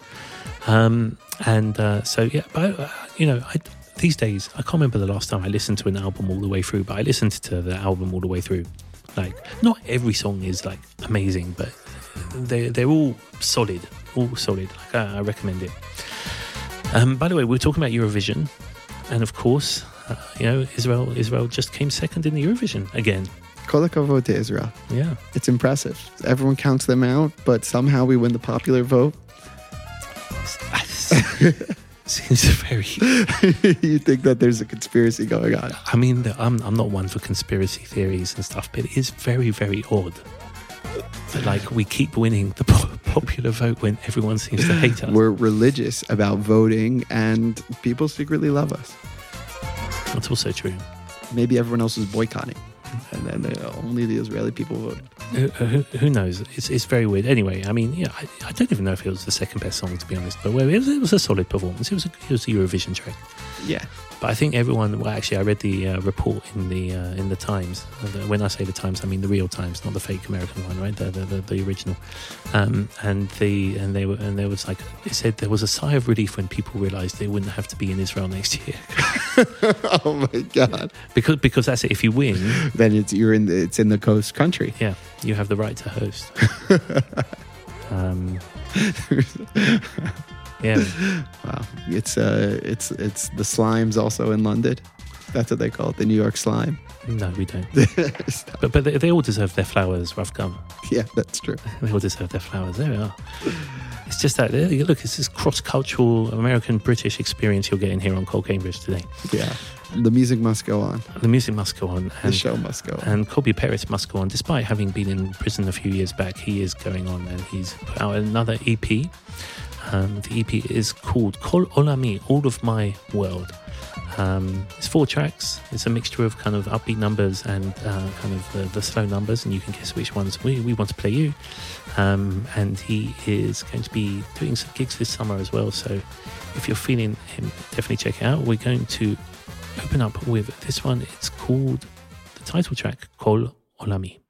So yeah, but these days I can't remember the last time I listened to an album all the way through, but I listened to the album all the way through. Like, not every song is like amazing, but they're all solid. Like I recommend it. By the way, we're talking about Eurovision, and of course, Israel just came second in the Eurovision again. Kol hakavod to Israel. Yeah, it's impressive. Everyone counts them out, but somehow we win the popular vote. Seems very. You think that there's a conspiracy going on? I mean, I'm not one for conspiracy theories and stuff, but it is very, very odd that like we keep winning the popular vote when everyone seems to hate us. We're religious about voting, and people secretly love us. That's also true. Maybe everyone else is boycotting, and then only the Israeli people voted. Who knows? It's very weird. Anyway, I mean, yeah, I don't even know if it was the second best song, to be honest. But it was a solid performance. It was a Eurovision track. Yeah. But I think everyone. Well, actually, I read the report in the Times. When I say the Times, I mean the real Times, not the fake American one, right? The original. There was like, it said there was a sigh of relief when people realised they wouldn't have to be in Israel next year. Oh my God! Because that's it. If you win, then it's in the coast country. Yeah, you have the right to host. Yeah. Wow. It's the Slimes also in London. That's what they call it, the New York Slime. No, we don't. but they all deserve their flowers, Rav Gum. Yeah, that's true. They all deserve their flowers. There we are. It's just that, look, it's this cross-cultural American-British experience you're getting here on Cole Cambridge today. Yeah. The music must go on. The music must go on. And the show must go on. And Colby Peretz must go on. Despite having been in prison a few years back, he is going on, and he's put out another EP. The EP is called Kol Olami, All of My World. It's 4 tracks. It's a mixture of kind of upbeat numbers and kind of the slow numbers, and you can guess which ones we want to play you. And he is going to be doing some gigs this summer as well, so if you're feeling him, definitely check it out. We're going to open up with this one. It's called, the title track, Kol Olami.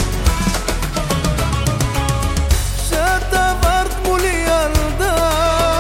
שאת עברת מולי ילדה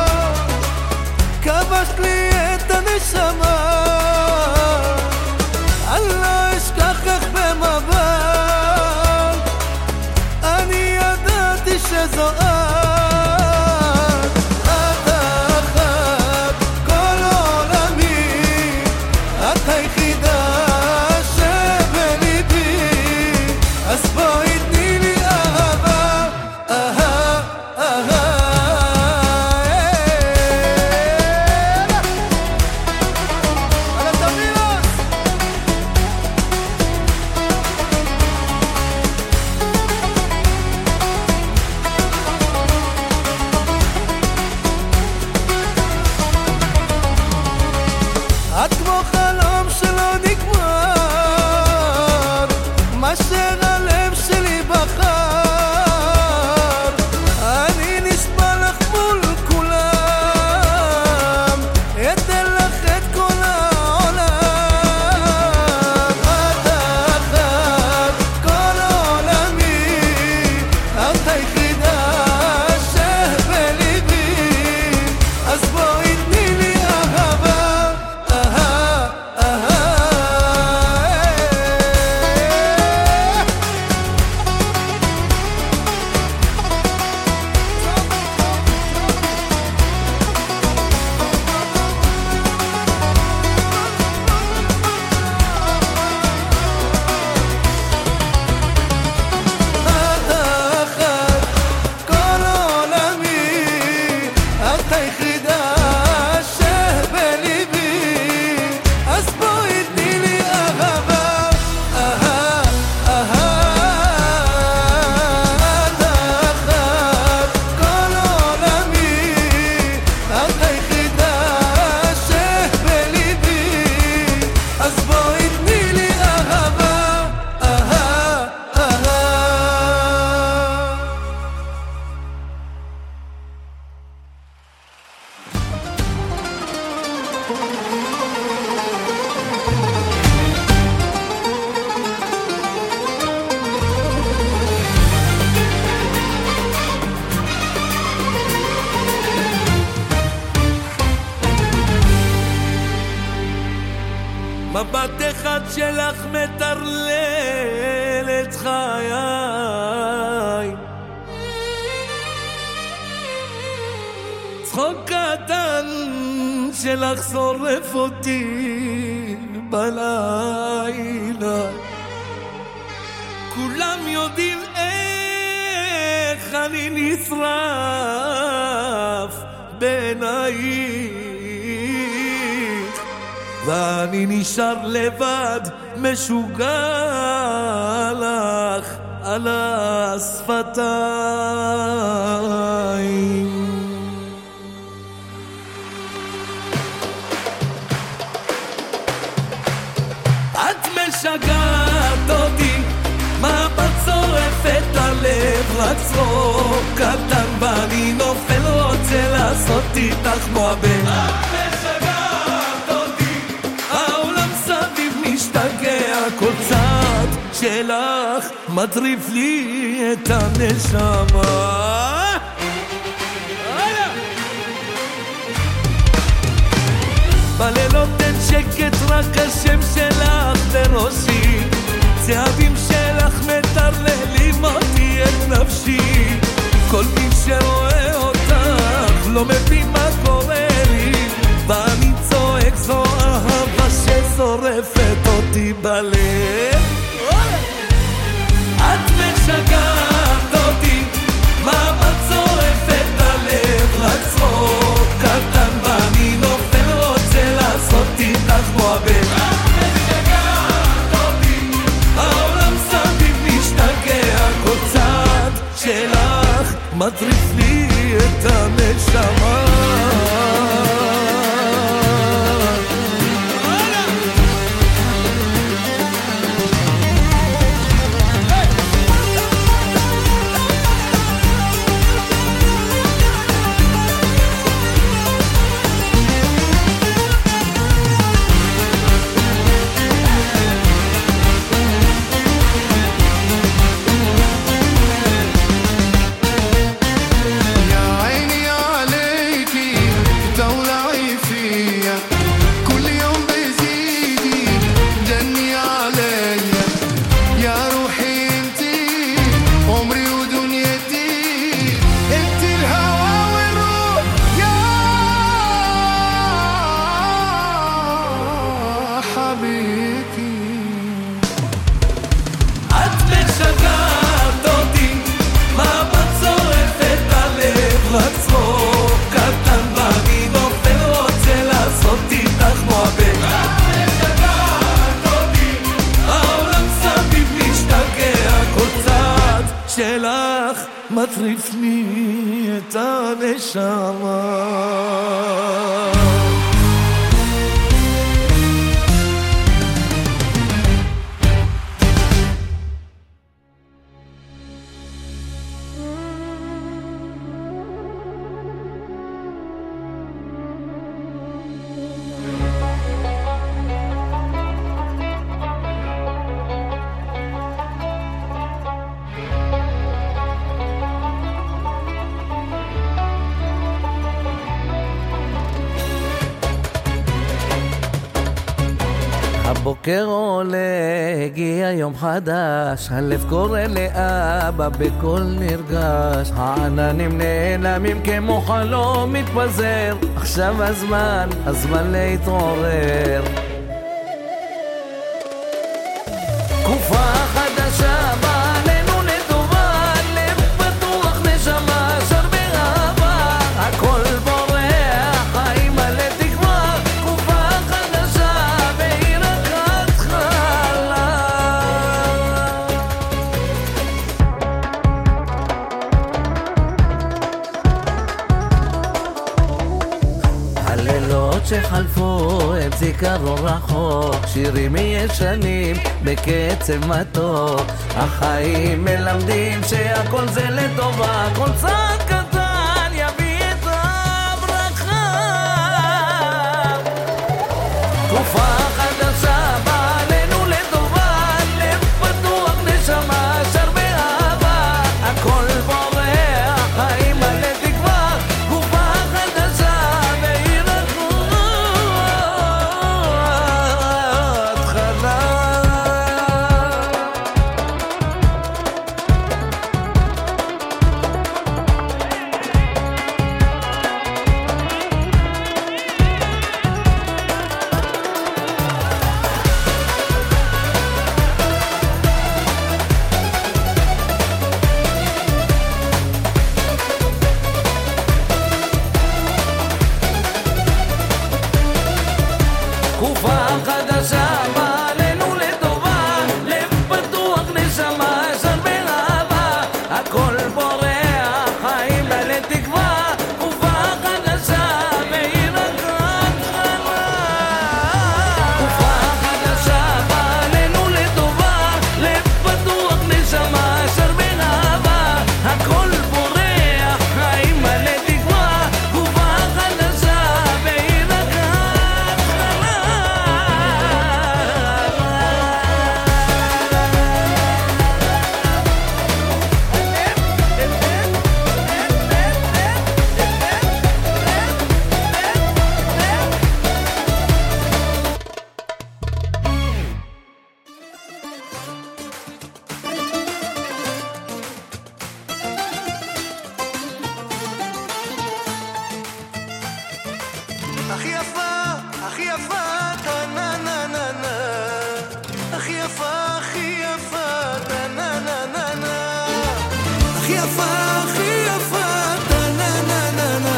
את היחידה שבליבי, אז בואי תני לי אהבה, אהה, אהה, את אחת כל עולמי, את היחידה שבליבי, אז בואי תני לי אהבה, אהה, אהה. מבט אחד שלך מטרלל את חיי, צחוק קטן שלך שורף אותי בלילה, כולם יודעים איך אני נשרף בעינייך, ואני נשאר לבד משוגע לך על השפתיים. את משגעת אותי, מבט שורף את הלב, רק צחוק קטן ואני נופל, רוצה לעשות איתך מועבד. כל צעד שלך מטריף לי את הנשמה. בלילות אין שקט, רק השם שלך בראשי, צעדים שלך מטרללים אותי את נפשי, כל מי שרואה אותך לא מבין מה קורה לי, ואני צועק זו אהבה ששורפת אותי בלב. את משגעת אותי, מבט שורף את הלב, רק צחוק קטן ואני נופל, רוצה לעשות איתך מועבד. את משגעת אותי, העולם סביב משתגע, כל צעד שלך מטריף לי את הנשמה. מטריף לי את הנשמה. הבוקר עולה, הגיע יום חדש, הלב קורא לאבא בקול נרגש, העננים נעלמים כמו חלום מתפזר, עכשיו הזמן להתעורר. תקופה חדשה באה עלינו לטובה, לב פתוח נשמה שר באהבה, הכל בורא לילות שחלפו הם זיכרון רחוק, שירים ישנים בקצב מתוק, החיים מלמדים שהכל זה לטובה, כל צעד קטן יביא את הברכה. תקופה חדשה באה עלינו לטובה, לב פתוח נשמה שר באהבה, הכל בורח חיים מלא תקווה, תקופה חדשה בעיר התחלה. תקופה חדשה באה עלינו לטובה, לב פתוח נשמה שר באהבה, הכל בורח חיים מלא תקווה, תקופה חדשה בעיר התחלה. תקופה חדשה באה עלינו לטובה, לב פתוח נשמה שר באהבה, הכל בורח חיים מלא תקווה, תקופה חדשה בעיר הכי יפה, הכי יפה, נה נה נה נה, הכי יפה, הכי יפה, נה נה נה נה, הכי יפה, הכי יפה, נה נה נה נה,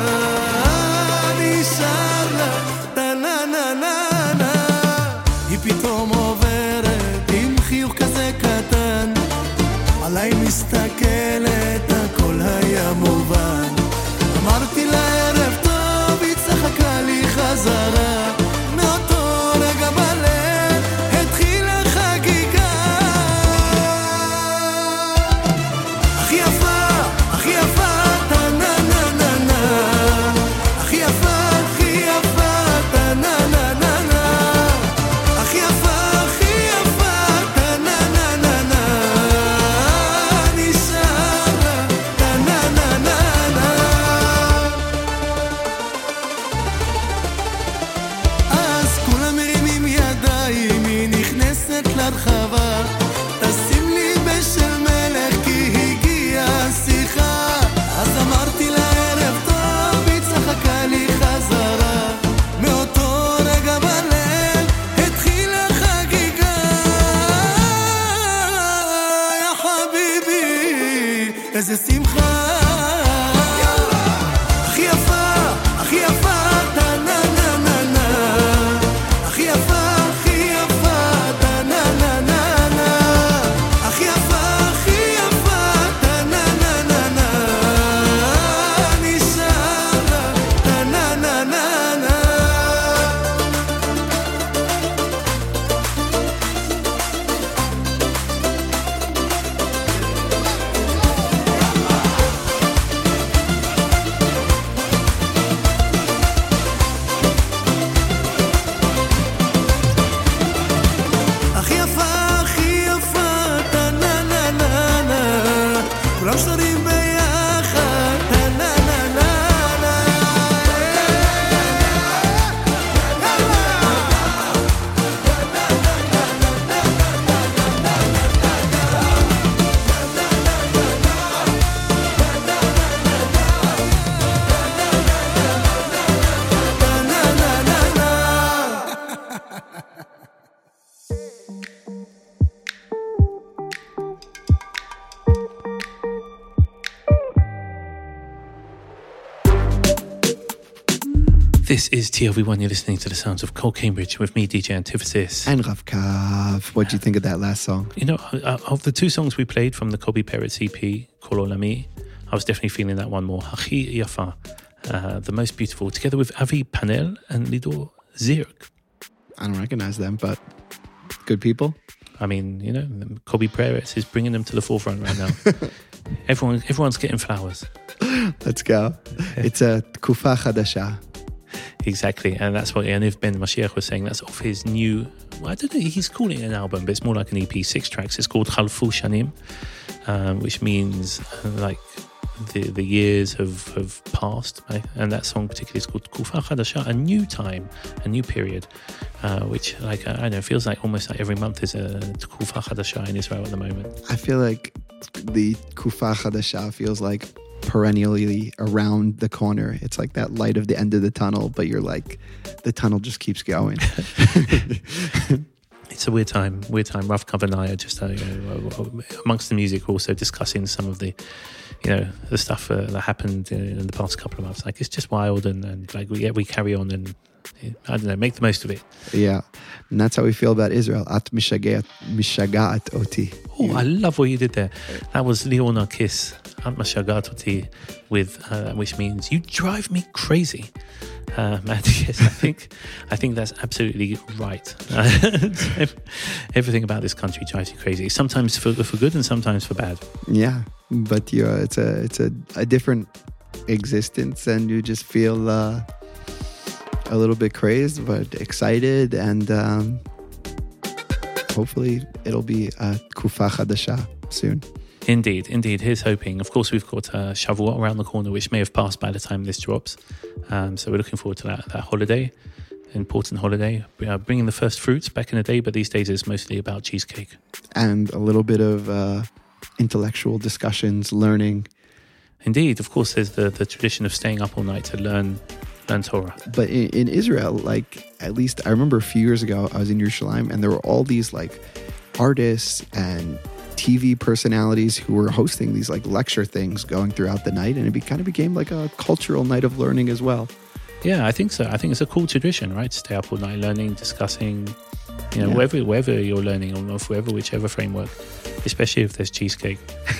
נשאר לה, נה נה נה נה, היא פתאום עוברת עם חיוך כזה קטן, עליי מסתכלת, הכל היה מובן, אמרתי לה ערב טוב, היא צחקה לי חזרה, מאותו רגע בלב התחילה חגיגה. הכי יפה, הכי יפה, נה נה נה נה, הכי יפה, הכי יפה, נה נה נה נה, הכי יפה, הכי יפה, נה נה נה נה, נשאר לה, נה נה נה נה. אז כולם מרימים ידיים, היא נכנסת לרחבה, תשים לי בשל מלך כי הגיעה שיחה, אז אמרתי לה ערב טוב, היא צחקה לי חזרה, מאותו רגע בלב התחילה חגיגה. יא חביבי, איזה שמחה, הכי יפה, הכי יפה, נה נה נה נה, הכי יפה, הכי יפה, נה נה נה נה, הכי יפה, הכי יפה, נה נה נה נה, נשאר לה, נה נה נה נה. הכי יפה, הכי יפה, נה נה נה נה נה, כולם שרים ביחד, נה נה נה נה נה. This is TLV1. You're listening to the sounds of Cole Cambridge with me, DJ Antithesis. And Rav Kav. What do you think of that last song? You know, of the two songs we played from the Kobe Peretz EP, Kol Olami, I was definitely feeling that one more. Hachi Yafa. the most beautiful, together with Avi Panel and Lidor Zirk. I don't recognize them, but good people. I mean, you know, Kobe Peretz is bringing them to the forefront right now. Everyone's getting flowers. Let's go. It's a Kufa Chadasha. Exactly, and that's what Yaniv Ben Mashiach was saying. That's off his new, well, I don't know, he's calling it an album, but it's more like an EP, 6 tracks. It's called Chalfu Shanim, which means like the years have passed, right? And that song particularly is called Kufa Chadasha, a new time, a new period, which, like, I don't know, feels like almost like every month is a Kufa Chadasha in Israel at the moment. I feel like the Kufa Chadasha feels like perennially around the corner. It's like that light of the end of the tunnel, but you're like, the tunnel just keeps going. It's a weird time. Rav Kavanaya, just amongst the music, also discussing some of the, you know, the stuff that happened in the past couple of months. Like, it's just wild, and like we carry on and, I don't know, make the most of it. Yeah, and that's how we feel about Israel. At mishagaat oti. Oh, I love what you did there. That was Leona Kiss, At mishagaat oti, with which means you drive me crazy. And yes, I think that's absolutely right. Everything about this country drives you crazy. Sometimes for good and sometimes for bad. Yeah, but it's a different existence, and you just feel a little bit crazed, but excited, and hopefully it'll be a Kufa Chadasha soon. Indeed. Here's hoping. Of course, we've got Shavuot around the corner, which may have passed by the time this drops. So we're looking forward to that holiday, important holiday. We are bringing the first fruits back in the day, but these days it's mostly about cheesecake. And a little bit of intellectual discussions, learning. Indeed. Of course, there's the tradition of staying up all night to learn Torah. But in Israel, like, at least I remember a few years ago, I was in Yerushalayim, and there were all these like artists and TV personalities who were hosting these like lecture things going throughout the night, and it kind of became like a cultural night of learning as well. Yeah, I think so. I think it's a cool tradition, right? To stay up all night learning, discussing, you know, wherever you're learning, or whichever framework, especially if there's cheesecake.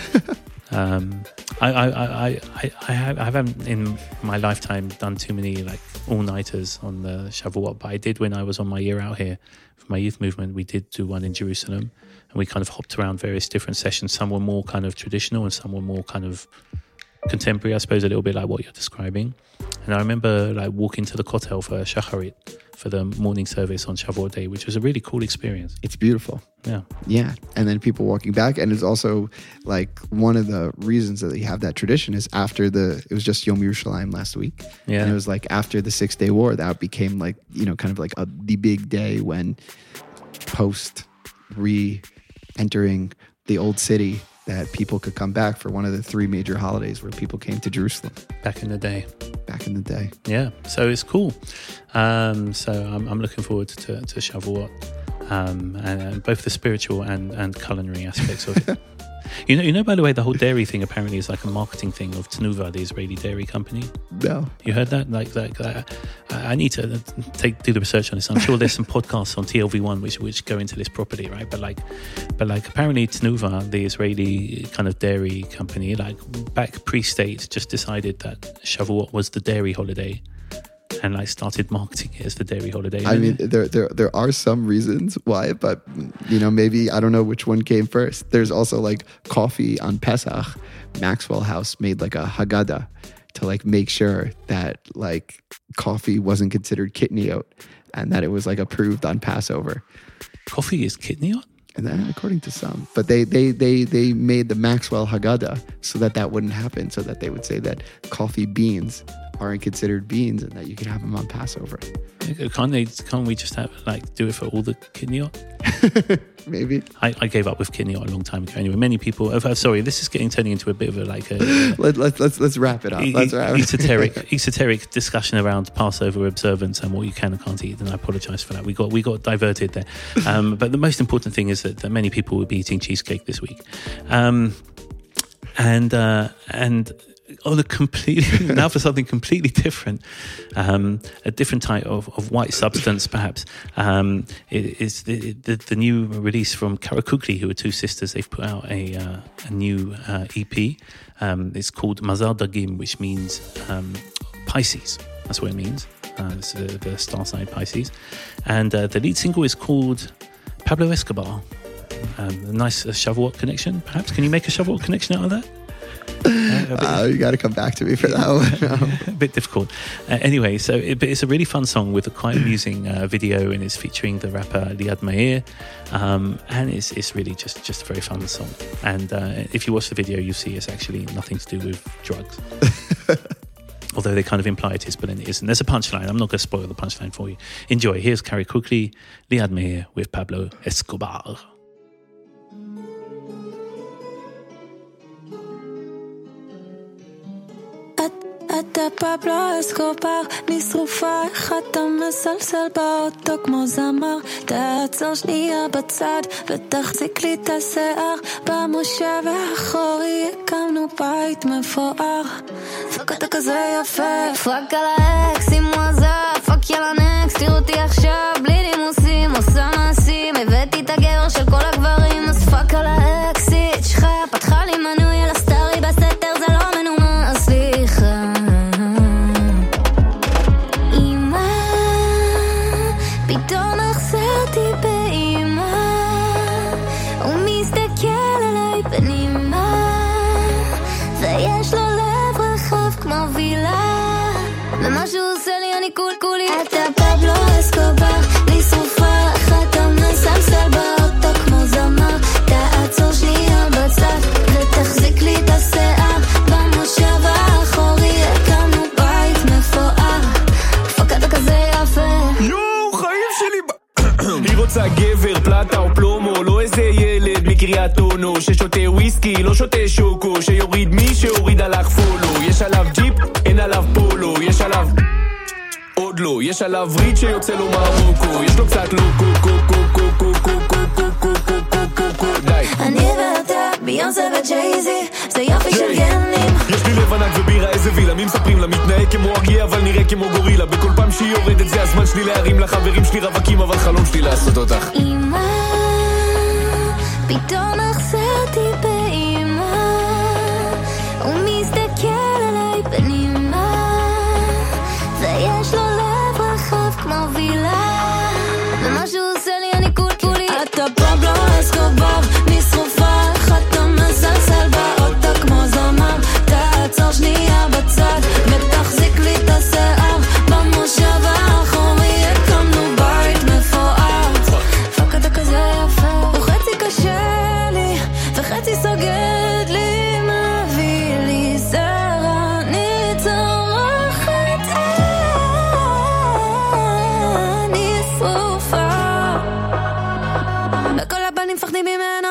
I haven't in my lifetime done too many like all-nighters on the Shavuot, but I did when I was on my year out here for my youth movement. We did do one in Jerusalem, and we kind of hopped around various different sessions. Some were more kind of traditional and some were more kind of contemporary, I suppose, a little bit like what you're describing. And I remember like walking to the Kotel for Shacharit, for the morning service on Shavuot Day, which was a really cool experience. It's beautiful. Yeah. And then people walking back, and it's also like one of the reasons that they have that tradition is after it was just Yom Yerushalayim last week. Yeah. And it was like after the 6-day war, that became like, you know, kind of like the big day when post re-entering the old city, that people could come back for one of the 3 major holidays where people came to Jerusalem. Back in the day. Yeah. So it's cool. So I'm looking forward to Shavuot, and both the spiritual and culinary aspects of it. You know, by the way, the whole dairy thing apparently is like a marketing thing of Tnuva, the Israeli dairy company. No. You heard that? Like I need to do the research on this. I'm sure there's some podcasts on TLV1 which go into this properly, right? But like apparently Tnuva, the Israeli kind of dairy company, like back pre-state, just decided that Shavuot was the dairy holiday, and like started marketing it as the dairy holiday. I mean, there are some reasons why, but you know, maybe I don't know which one came first. There's also like coffee on Pesach. Maxwell House made like a Haggadah to like make sure that like coffee wasn't considered kitniot, and that it was like approved on Passover. Coffee is kitniot? And then, according to some, but they made the Maxwell Haggadah so that wouldn't happen, so that they would say that coffee beans aren't considered beans and that you can have them on Passover. Can't we just have like do it for all the kitniot? Maybe. I gave up with kitniot a long time ago. Anyway, many people. Sorry, this is turning into a bit of a like a. Let's wrap it up. Esoteric discussion around Passover observance and what you can and can't eat. And I apologize for that. We got diverted there. But the most important thing is that many people will be eating cheesecake this week, and on a completely now for something completely different, a different type of white substance, perhaps. It is the new release from Kara Kukli, who are 2 sisters. They've put out a new EP. It's called Mazar Dagim, which means Pisces. That's what it means. It's the star sign Pisces. And the lead single is called Pablo Escobar. A nice Shavuot connection, perhaps. Can you make a Shavuot connection out of that? You got to come back to me for that one. A bit difficult. Anyway, so it's a really fun song with a quite amusing video, and it's featuring the rapper Liad Meir, and it's really just a very fun song. And if you watch the video, you see it's actually nothing to do with drugs. Although they kind of imply it is, but it isn't. There's a punchline. I'm not going to spoil the punchline for you. Enjoy. Here's Carrie Quickly, Liad Meir with Pablo Escobar. אתה פבלו אסקובר, נשרופה איך אתה מסלסל באוטו כמו זמר. תעצור שנייה בצד ותחזיק לי את השיער. במושב האחורי הקמנו בית מפואר. פאק אתה כזה יפה, פאק על האקס עם מוזר, פאק יאללה נקסט, תראו אותי עכשיו בלי נימוסים, עושה מעשים, הבאתי את הגבר של כל הגברים. אז פאק על האקסיט שלך, פתחה לי מנוי על הסטארי בסתר, זה לא מנומה, סליחה. פתאום החזרתי באימא, הוא מסתכל עליי בנימה, ויש לו לב רחב כמו וילה, ומה שהוא עושה לי אני כולי. אתה פבלו אסקובר, נשרופה איך אתה מסלסל באוטו כמו זמר. תעצור שנייה בצד ותחזיק לי את השיער. במושב האחורי הקמנו בית מפואר. פאק אתה כזה יפה, היא רוצה גבר, פלטה או פלומו, לא איזה ילד מקריית אונו ששותה וויסקי, לא שותה שוקו, שיוריד מי שהוריד עליך פולו. יש עליו ג'יפ, אין עליו פולו, יש עליו עוד לא, יש עליו ריד שיוצא לו מרוקו, יש לו קצת לוקו, קוקו, קוקו, קוקו, קוקו, קוקו, קוקו, די. אני ואתה, ביונסה וג'ייזי, זה יופי של גנים. יש לי לב ענק ובירה, איזה וילה, מי מספרים לה? מתנהג כמו אריה אבל נראה כמו גורילה. בכל פעם שהיא יורדת זה הזמן שלי להרים לחברים שלי רווקים, אבל חלום שלי לעשות אותך. אמא, פתאום החזרתי באמא, הוא מסתכל עליי בנימה, ויש לו לב רחב כמו וילה, ומה שהוא עושה לי אני כולי. אתה פבלו אסקובר, נשרופה איך אתה מסלסל באוטו כמו זמר. תעצור שנייה בצד ותחזיק לי את השיער. במושב האחורי הקמנו בית מפואר. פאק אתה כזה יפה, הוא חצי קשה לי וחצי סוגד לי, מביא לי סערה, אני צורחת, אני שרופה, וכל הבנים מפחדים ממנו.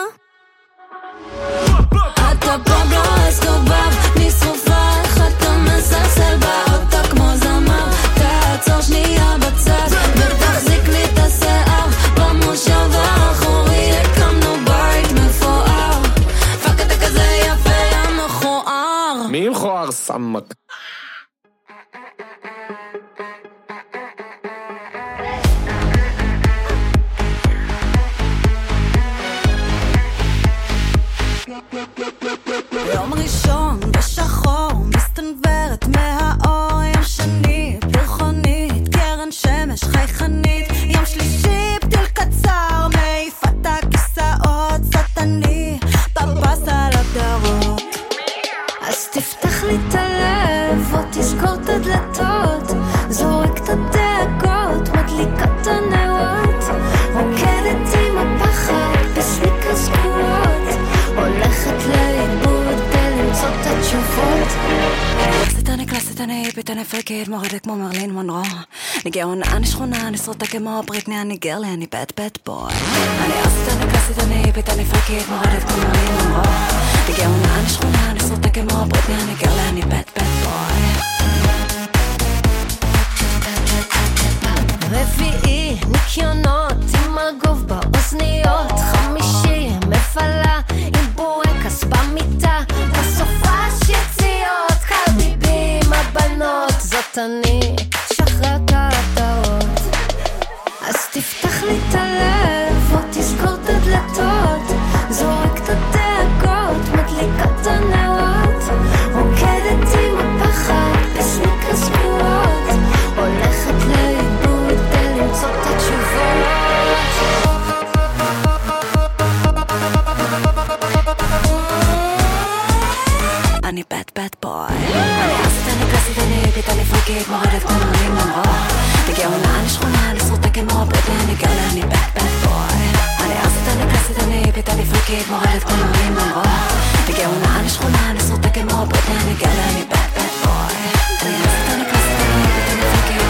אתה פבלו אסקובר, נשרופה איך אתה מסלסל באוטו כמו זמר. תעצור שנייה בצד ותחזיק לי את השיער. במושב האחורי הקמנו בית מפואר. פאק אתה כזה יפה מכוער. מי מכוער סמק? יום ראשון בשחור מסתנוורת מהאור. יום שני פרחונית, קרן שמש חייכנית. יום שלישי פתיל קצר, מעיף את הכיסאות, סטני פפס על הגדרות. אז תפתח לי את הלב או תסגור את הדלתות, זורק את הדאגות, מדליקה את הנרות, רוקדת עם הפחד בסליקה סגורות, הולכת לאיבוד בלמצוא את התשובות. קלאסית קלאסית אני היפית אני פריקית, מורדת כמו מרלין מונרו. אני גאונה, אני שכונה, אני סרוטה כמו בריטני, אני גרלי, אני בד בוי. אני אסית, אני קלאסית, אני היפית, אני פריקית, מורדת כמו מרלין מונרו. אני גאונה, אני שכונה, אני סרוטה כמו בריטני, אני גרלי, אני בד בוי. רביעי, ניקיונות עם הגוף באוזניות. חמישי, מפעלה עם בורקס במיטה. בסופש יציאות, חביבי עם הבנות. זאת אני, שחרר את ההדעות. אז תפתח לי את הלב או תסגור את הדלתות, זורק את הדאגות, מדליקה את הנרות, רוקדת עם הפחד בסליקה סגורות. פרקית מורדת כמו מרים למרוא בגאונה לשכונה לשרותה כמו בוטלה נגלה אני bad bad boy אני ארסית אני קלאסית אני פיתה לי פרקית מורדת כמו מרים למרוא בגאונה לשכונה לשרותה כמו בוטלה נגלה אני bad bad boy אני ארסית אני קלאסית אני פיתה לי פרקית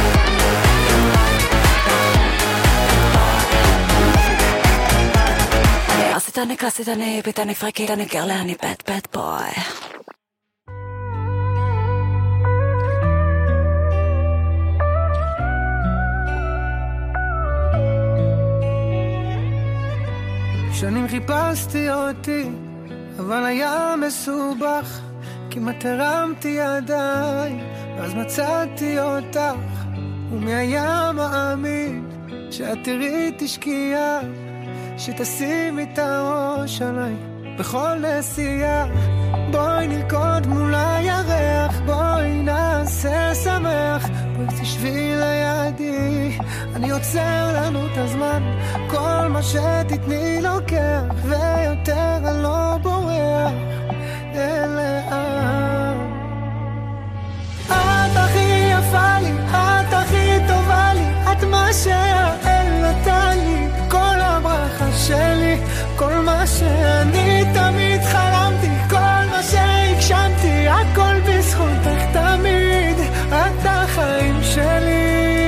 אני ארסית אני קלאסית אני פיתה לי פרקית אני גרלה אני bad bad boy שנים חיפשתי אותי, אבל היה מסובך, כמעט הרמתי ידיים, ואז מצאתי אותך, ומי היה מאמין, שאת תראי תשקיעה, שתשימי את הראש עליי, בכל נסיעה, בואי נרקוד מול הירח, בואי נעשה שמח, בואי תשבי לידי, אני עוצר לנו את הזמן, כל מה שתתני לוקח, ויותר אני לא בורח, לאן. את הכי יפה לי, את הכי טובה לי, את מה שהאל נתן לי, כל הברכה שלי, כל מה שאני תמיד חלמתי, כל מה שהגשמתי, הכל בזכותך תמיד, את החיים שלי.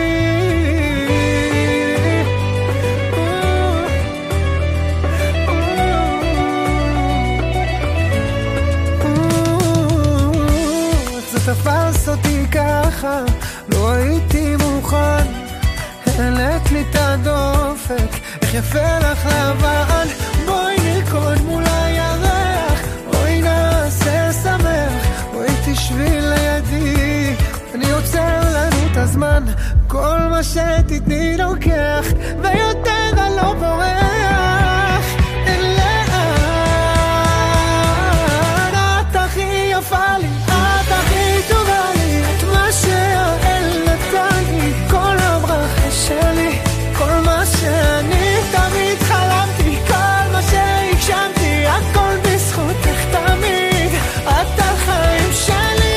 תפס אותי ככה, לא הייתי מוכן, העלית לי את הדופק, איך יפה לך לבן, בואי נרקוד מול הירח, בואי נעשה שמח, בואי תשבי לידי, אני עוצר לנו את הזמן, כל מה שתתני לוקח, ויותר אני לא בורח, לאן. את הכי יפה לי, את הכי טובה לי, את מה שהאל נתן לי, כל הברכה שלי, כל מה שאני תמיד חלמתי, כל מה שהגשמתי, הכל בזכותך תמיד, את החיים שלי.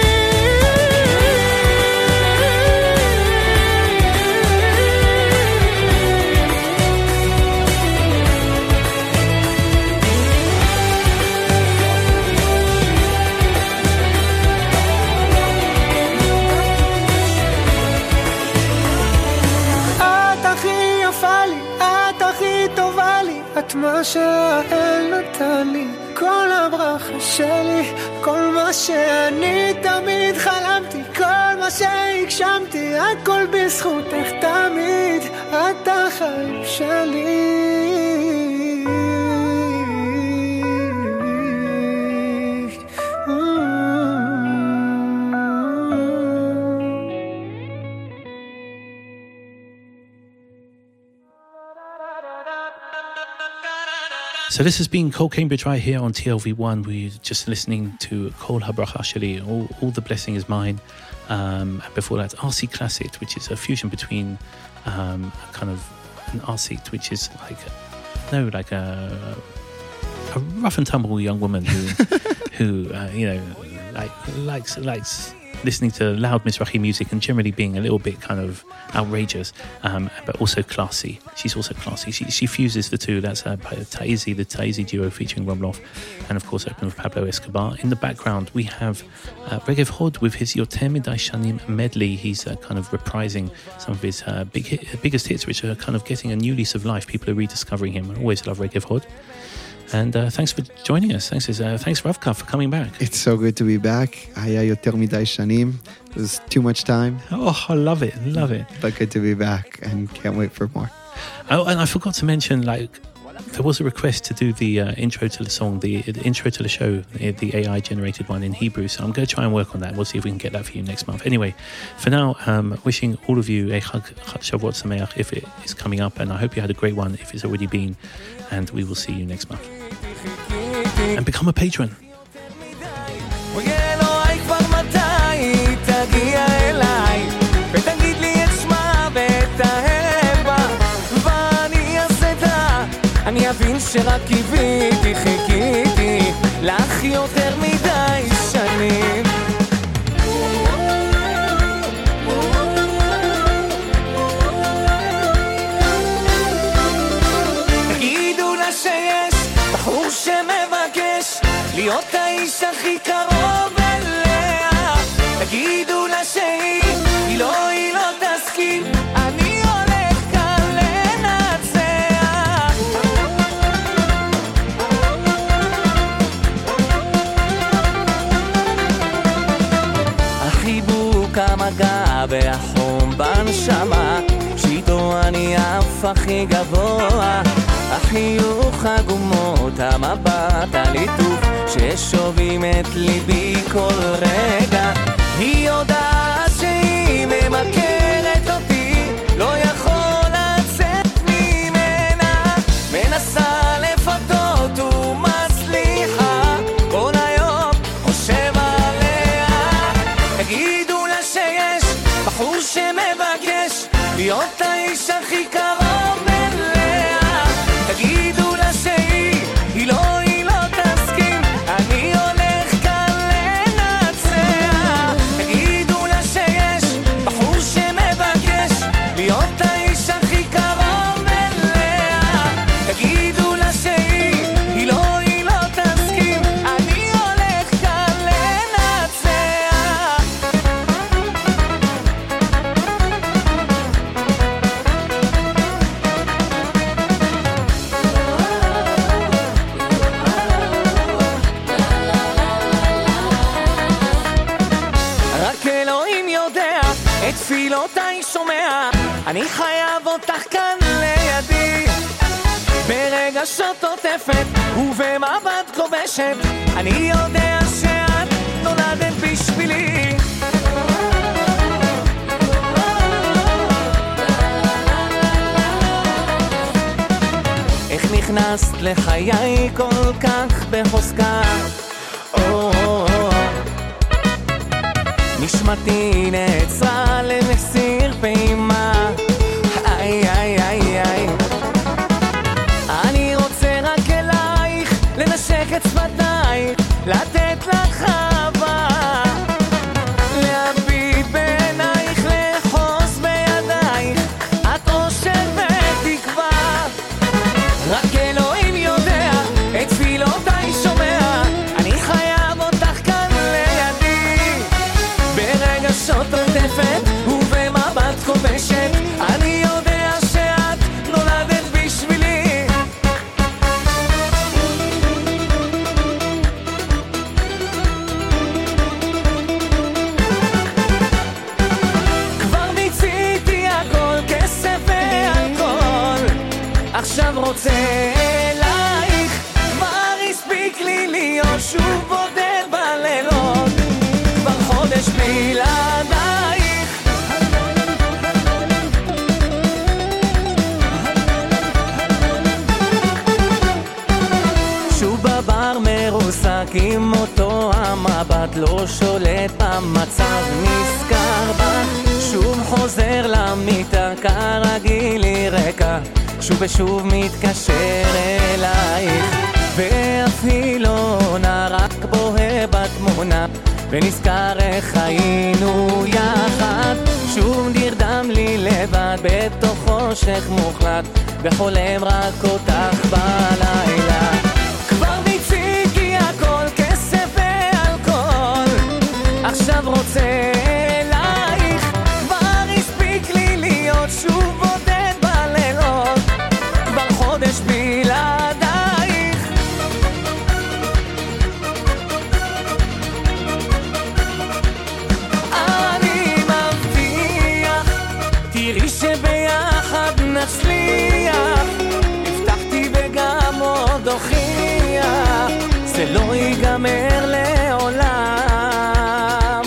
את מה שהאל נתן לי, כל הברכה שלי, כל מה שאני תמיד חלמתי, כל מה שהגשמתי, הכל בזכותך תמיד, את החיים שלי. So this has been Cole Cambridge right here on TLV1. We're just listening to Kol Habracha Sheli, all the blessing is mine. Before that, RC Classic, which is a fusion between kind of an RC, which is like a rough and tumble young woman who likes listening to loud Mizrahi music and generally being a little bit kind of outrageous, but also classy. She's also classy. She fuses the two. That's Taizi, the Taizi duo featuring Romloff, and of course open with Pablo Escobar. In the background, we have Regev Hod with his Yoter Midai Shanim medley. He's kind of reprising some of his biggest hits, which are kind of getting a new lease of life. People are rediscovering him. I always love Regev Hod. And thanks for joining us. Thanks Ravka for coming back. It's so good to be back. Haya yoter midai shanim. It was too much time. Oh, I love it. But good to be back and can't wait for more. Oh, and I forgot to mention, there was a request to do the intro to the song, the intro to the show, the AI generated one in Hebrew. So I'm going to try and work on that. We'll see if we can get that for you next month. Anyway, for now, wishing all of you a Chag Shavuot Sameach if it is coming up, and I hope you had a great one if it's already been. And we will see you next month. And become a patron. אני אבין שרק קיוויתי, חיכיתי לך יותר מדי שנים. הכי קרוב אליה, תגידו לה שהיא לא תסכים, אני הולך כאן לנצח. החיבוק, המגע והחום בנשמה, שאיתו אני אף הכי גבוה, החיוך, הגומות, המבט, הליטוף ששובים את ליבי כל רגע. היא יודעת שהיא ממכרת אותי, לא יכול לצאת ממנה, מנסה לפתות ומצליחה, כל היום חושב עליה. תגידו לה שיש בחור שמבקש להיות האיש הכי קרוב אליה, תגידו לה שהיא לא תסכים, אני הולך כאן לנצח. תגידו לה שיש בחור שמבקש להיות האיש הכי קרוב אליה, תגידו לה שהיא לא תסכים, אני הולך כאן לנצח. רק אלוהים יודע, את תפילותיי שומע, אני חייב אותך כאן לידי, ברגשות עוטפת ובמבט כובשת, אני יודע שאת נולדת בשבילי. איך נכנסת לחיי כל כך בחוזקה, נשמתי נעצרה למסיר פעימה, איי איי איי איי, אני רוצה רק אלייך לנשק את שפתייך, לתת לך אהבה, להביט בעינייך, לחוס בידייך, את אושר ותקווה. רק אלוהים יודע, את תפילותיי שומע, אני חייב אותך כאן לידי, ברגשות עוטפת ובמבט כובשת, אני יודע שאת נולדת בשבילי. כבר מיציתי הכל, כסף ואלכוהול, עכשיו רוצה אלייך, כבר הספיק לי להיות שוב בודד בלילות, כבר חודש בלעדייך. שוב בבר מרוסק עם אותו המבט, לא שולט במצב, נזכר בה, שוב חוזר למיטה, כרגיל לי רקע, שוב ושוב מתקשר אלייך, ואפילו עונה רק בוהה בתמונה, ונזכר איך היינו יחד, שוב נרדם לי לבד בתוך חושך מוחלט, וחולם רק אותך בלילה. כבר מיציתי הכל, כסף ואלכוהול, עכשיו רוצה אלייך, כבר הספיק לי להיות שוב בודד בלילות, כבר חודש בלעדייך. אני מבטיח, תראי שביחד נצליח, הבטחתי וגם עוד הוכיח, זה לא ייגמר לעולם.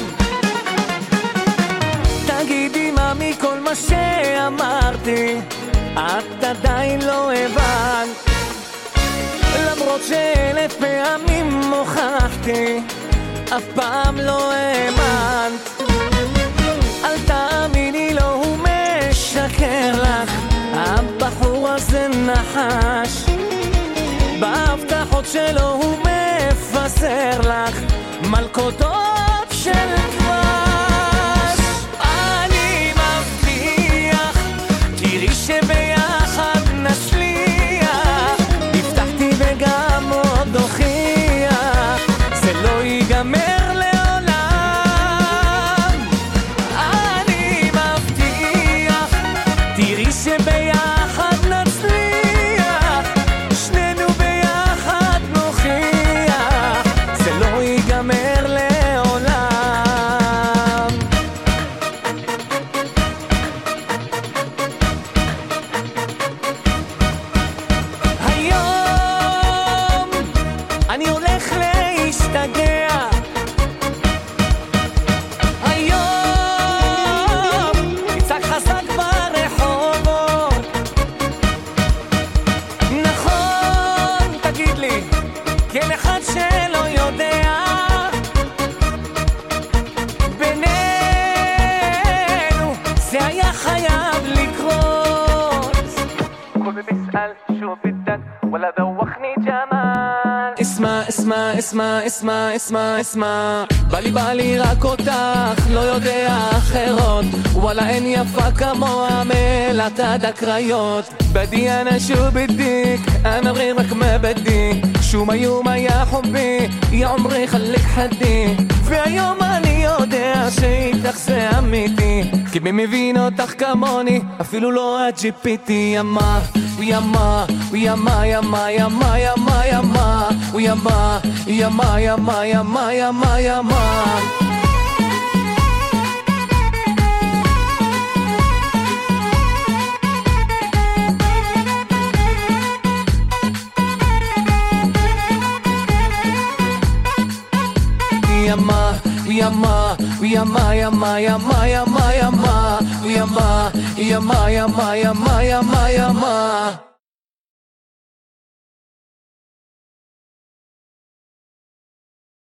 תגידי מה מכל מה שאמרתי את עדיין לא הבנת, למרות שאלף פעמים הוכחתי, אף פעם לא האמנת. אל תאמיני לו, הוא משקר לך, הבחור הזה נחש, בהבטחות שלו הוא מפסר לך מלכותות של דבש. אני מבטיח, תראי שביחד נשליח, הבטחתי וגם עוד הוכיח, זה לא ייגמר היה חייב לקרות. כל בבסעל שוב בדק וואלה דווחני ג'מאל. אסמה בא לי רק אותך, לא יודע אחרות. וואלה אין יפה כמוה מלטת הקריות. بدي أنا شو بدك أنا بغيرك ما بدي شو ما يوم يا حبي يا عمري خليك حدي في يوم أني יודע שאיתך זה אמיתי כי מי מבין אותך כמוני אפילו לא הג'יפיטי ימה וימה וימה ימה ימה ימה ימה וימה ימה ימה ימה ימה ימה Yama, yama, yama, yama, yama, yama, yama, yama, yama, yama, yama, yama.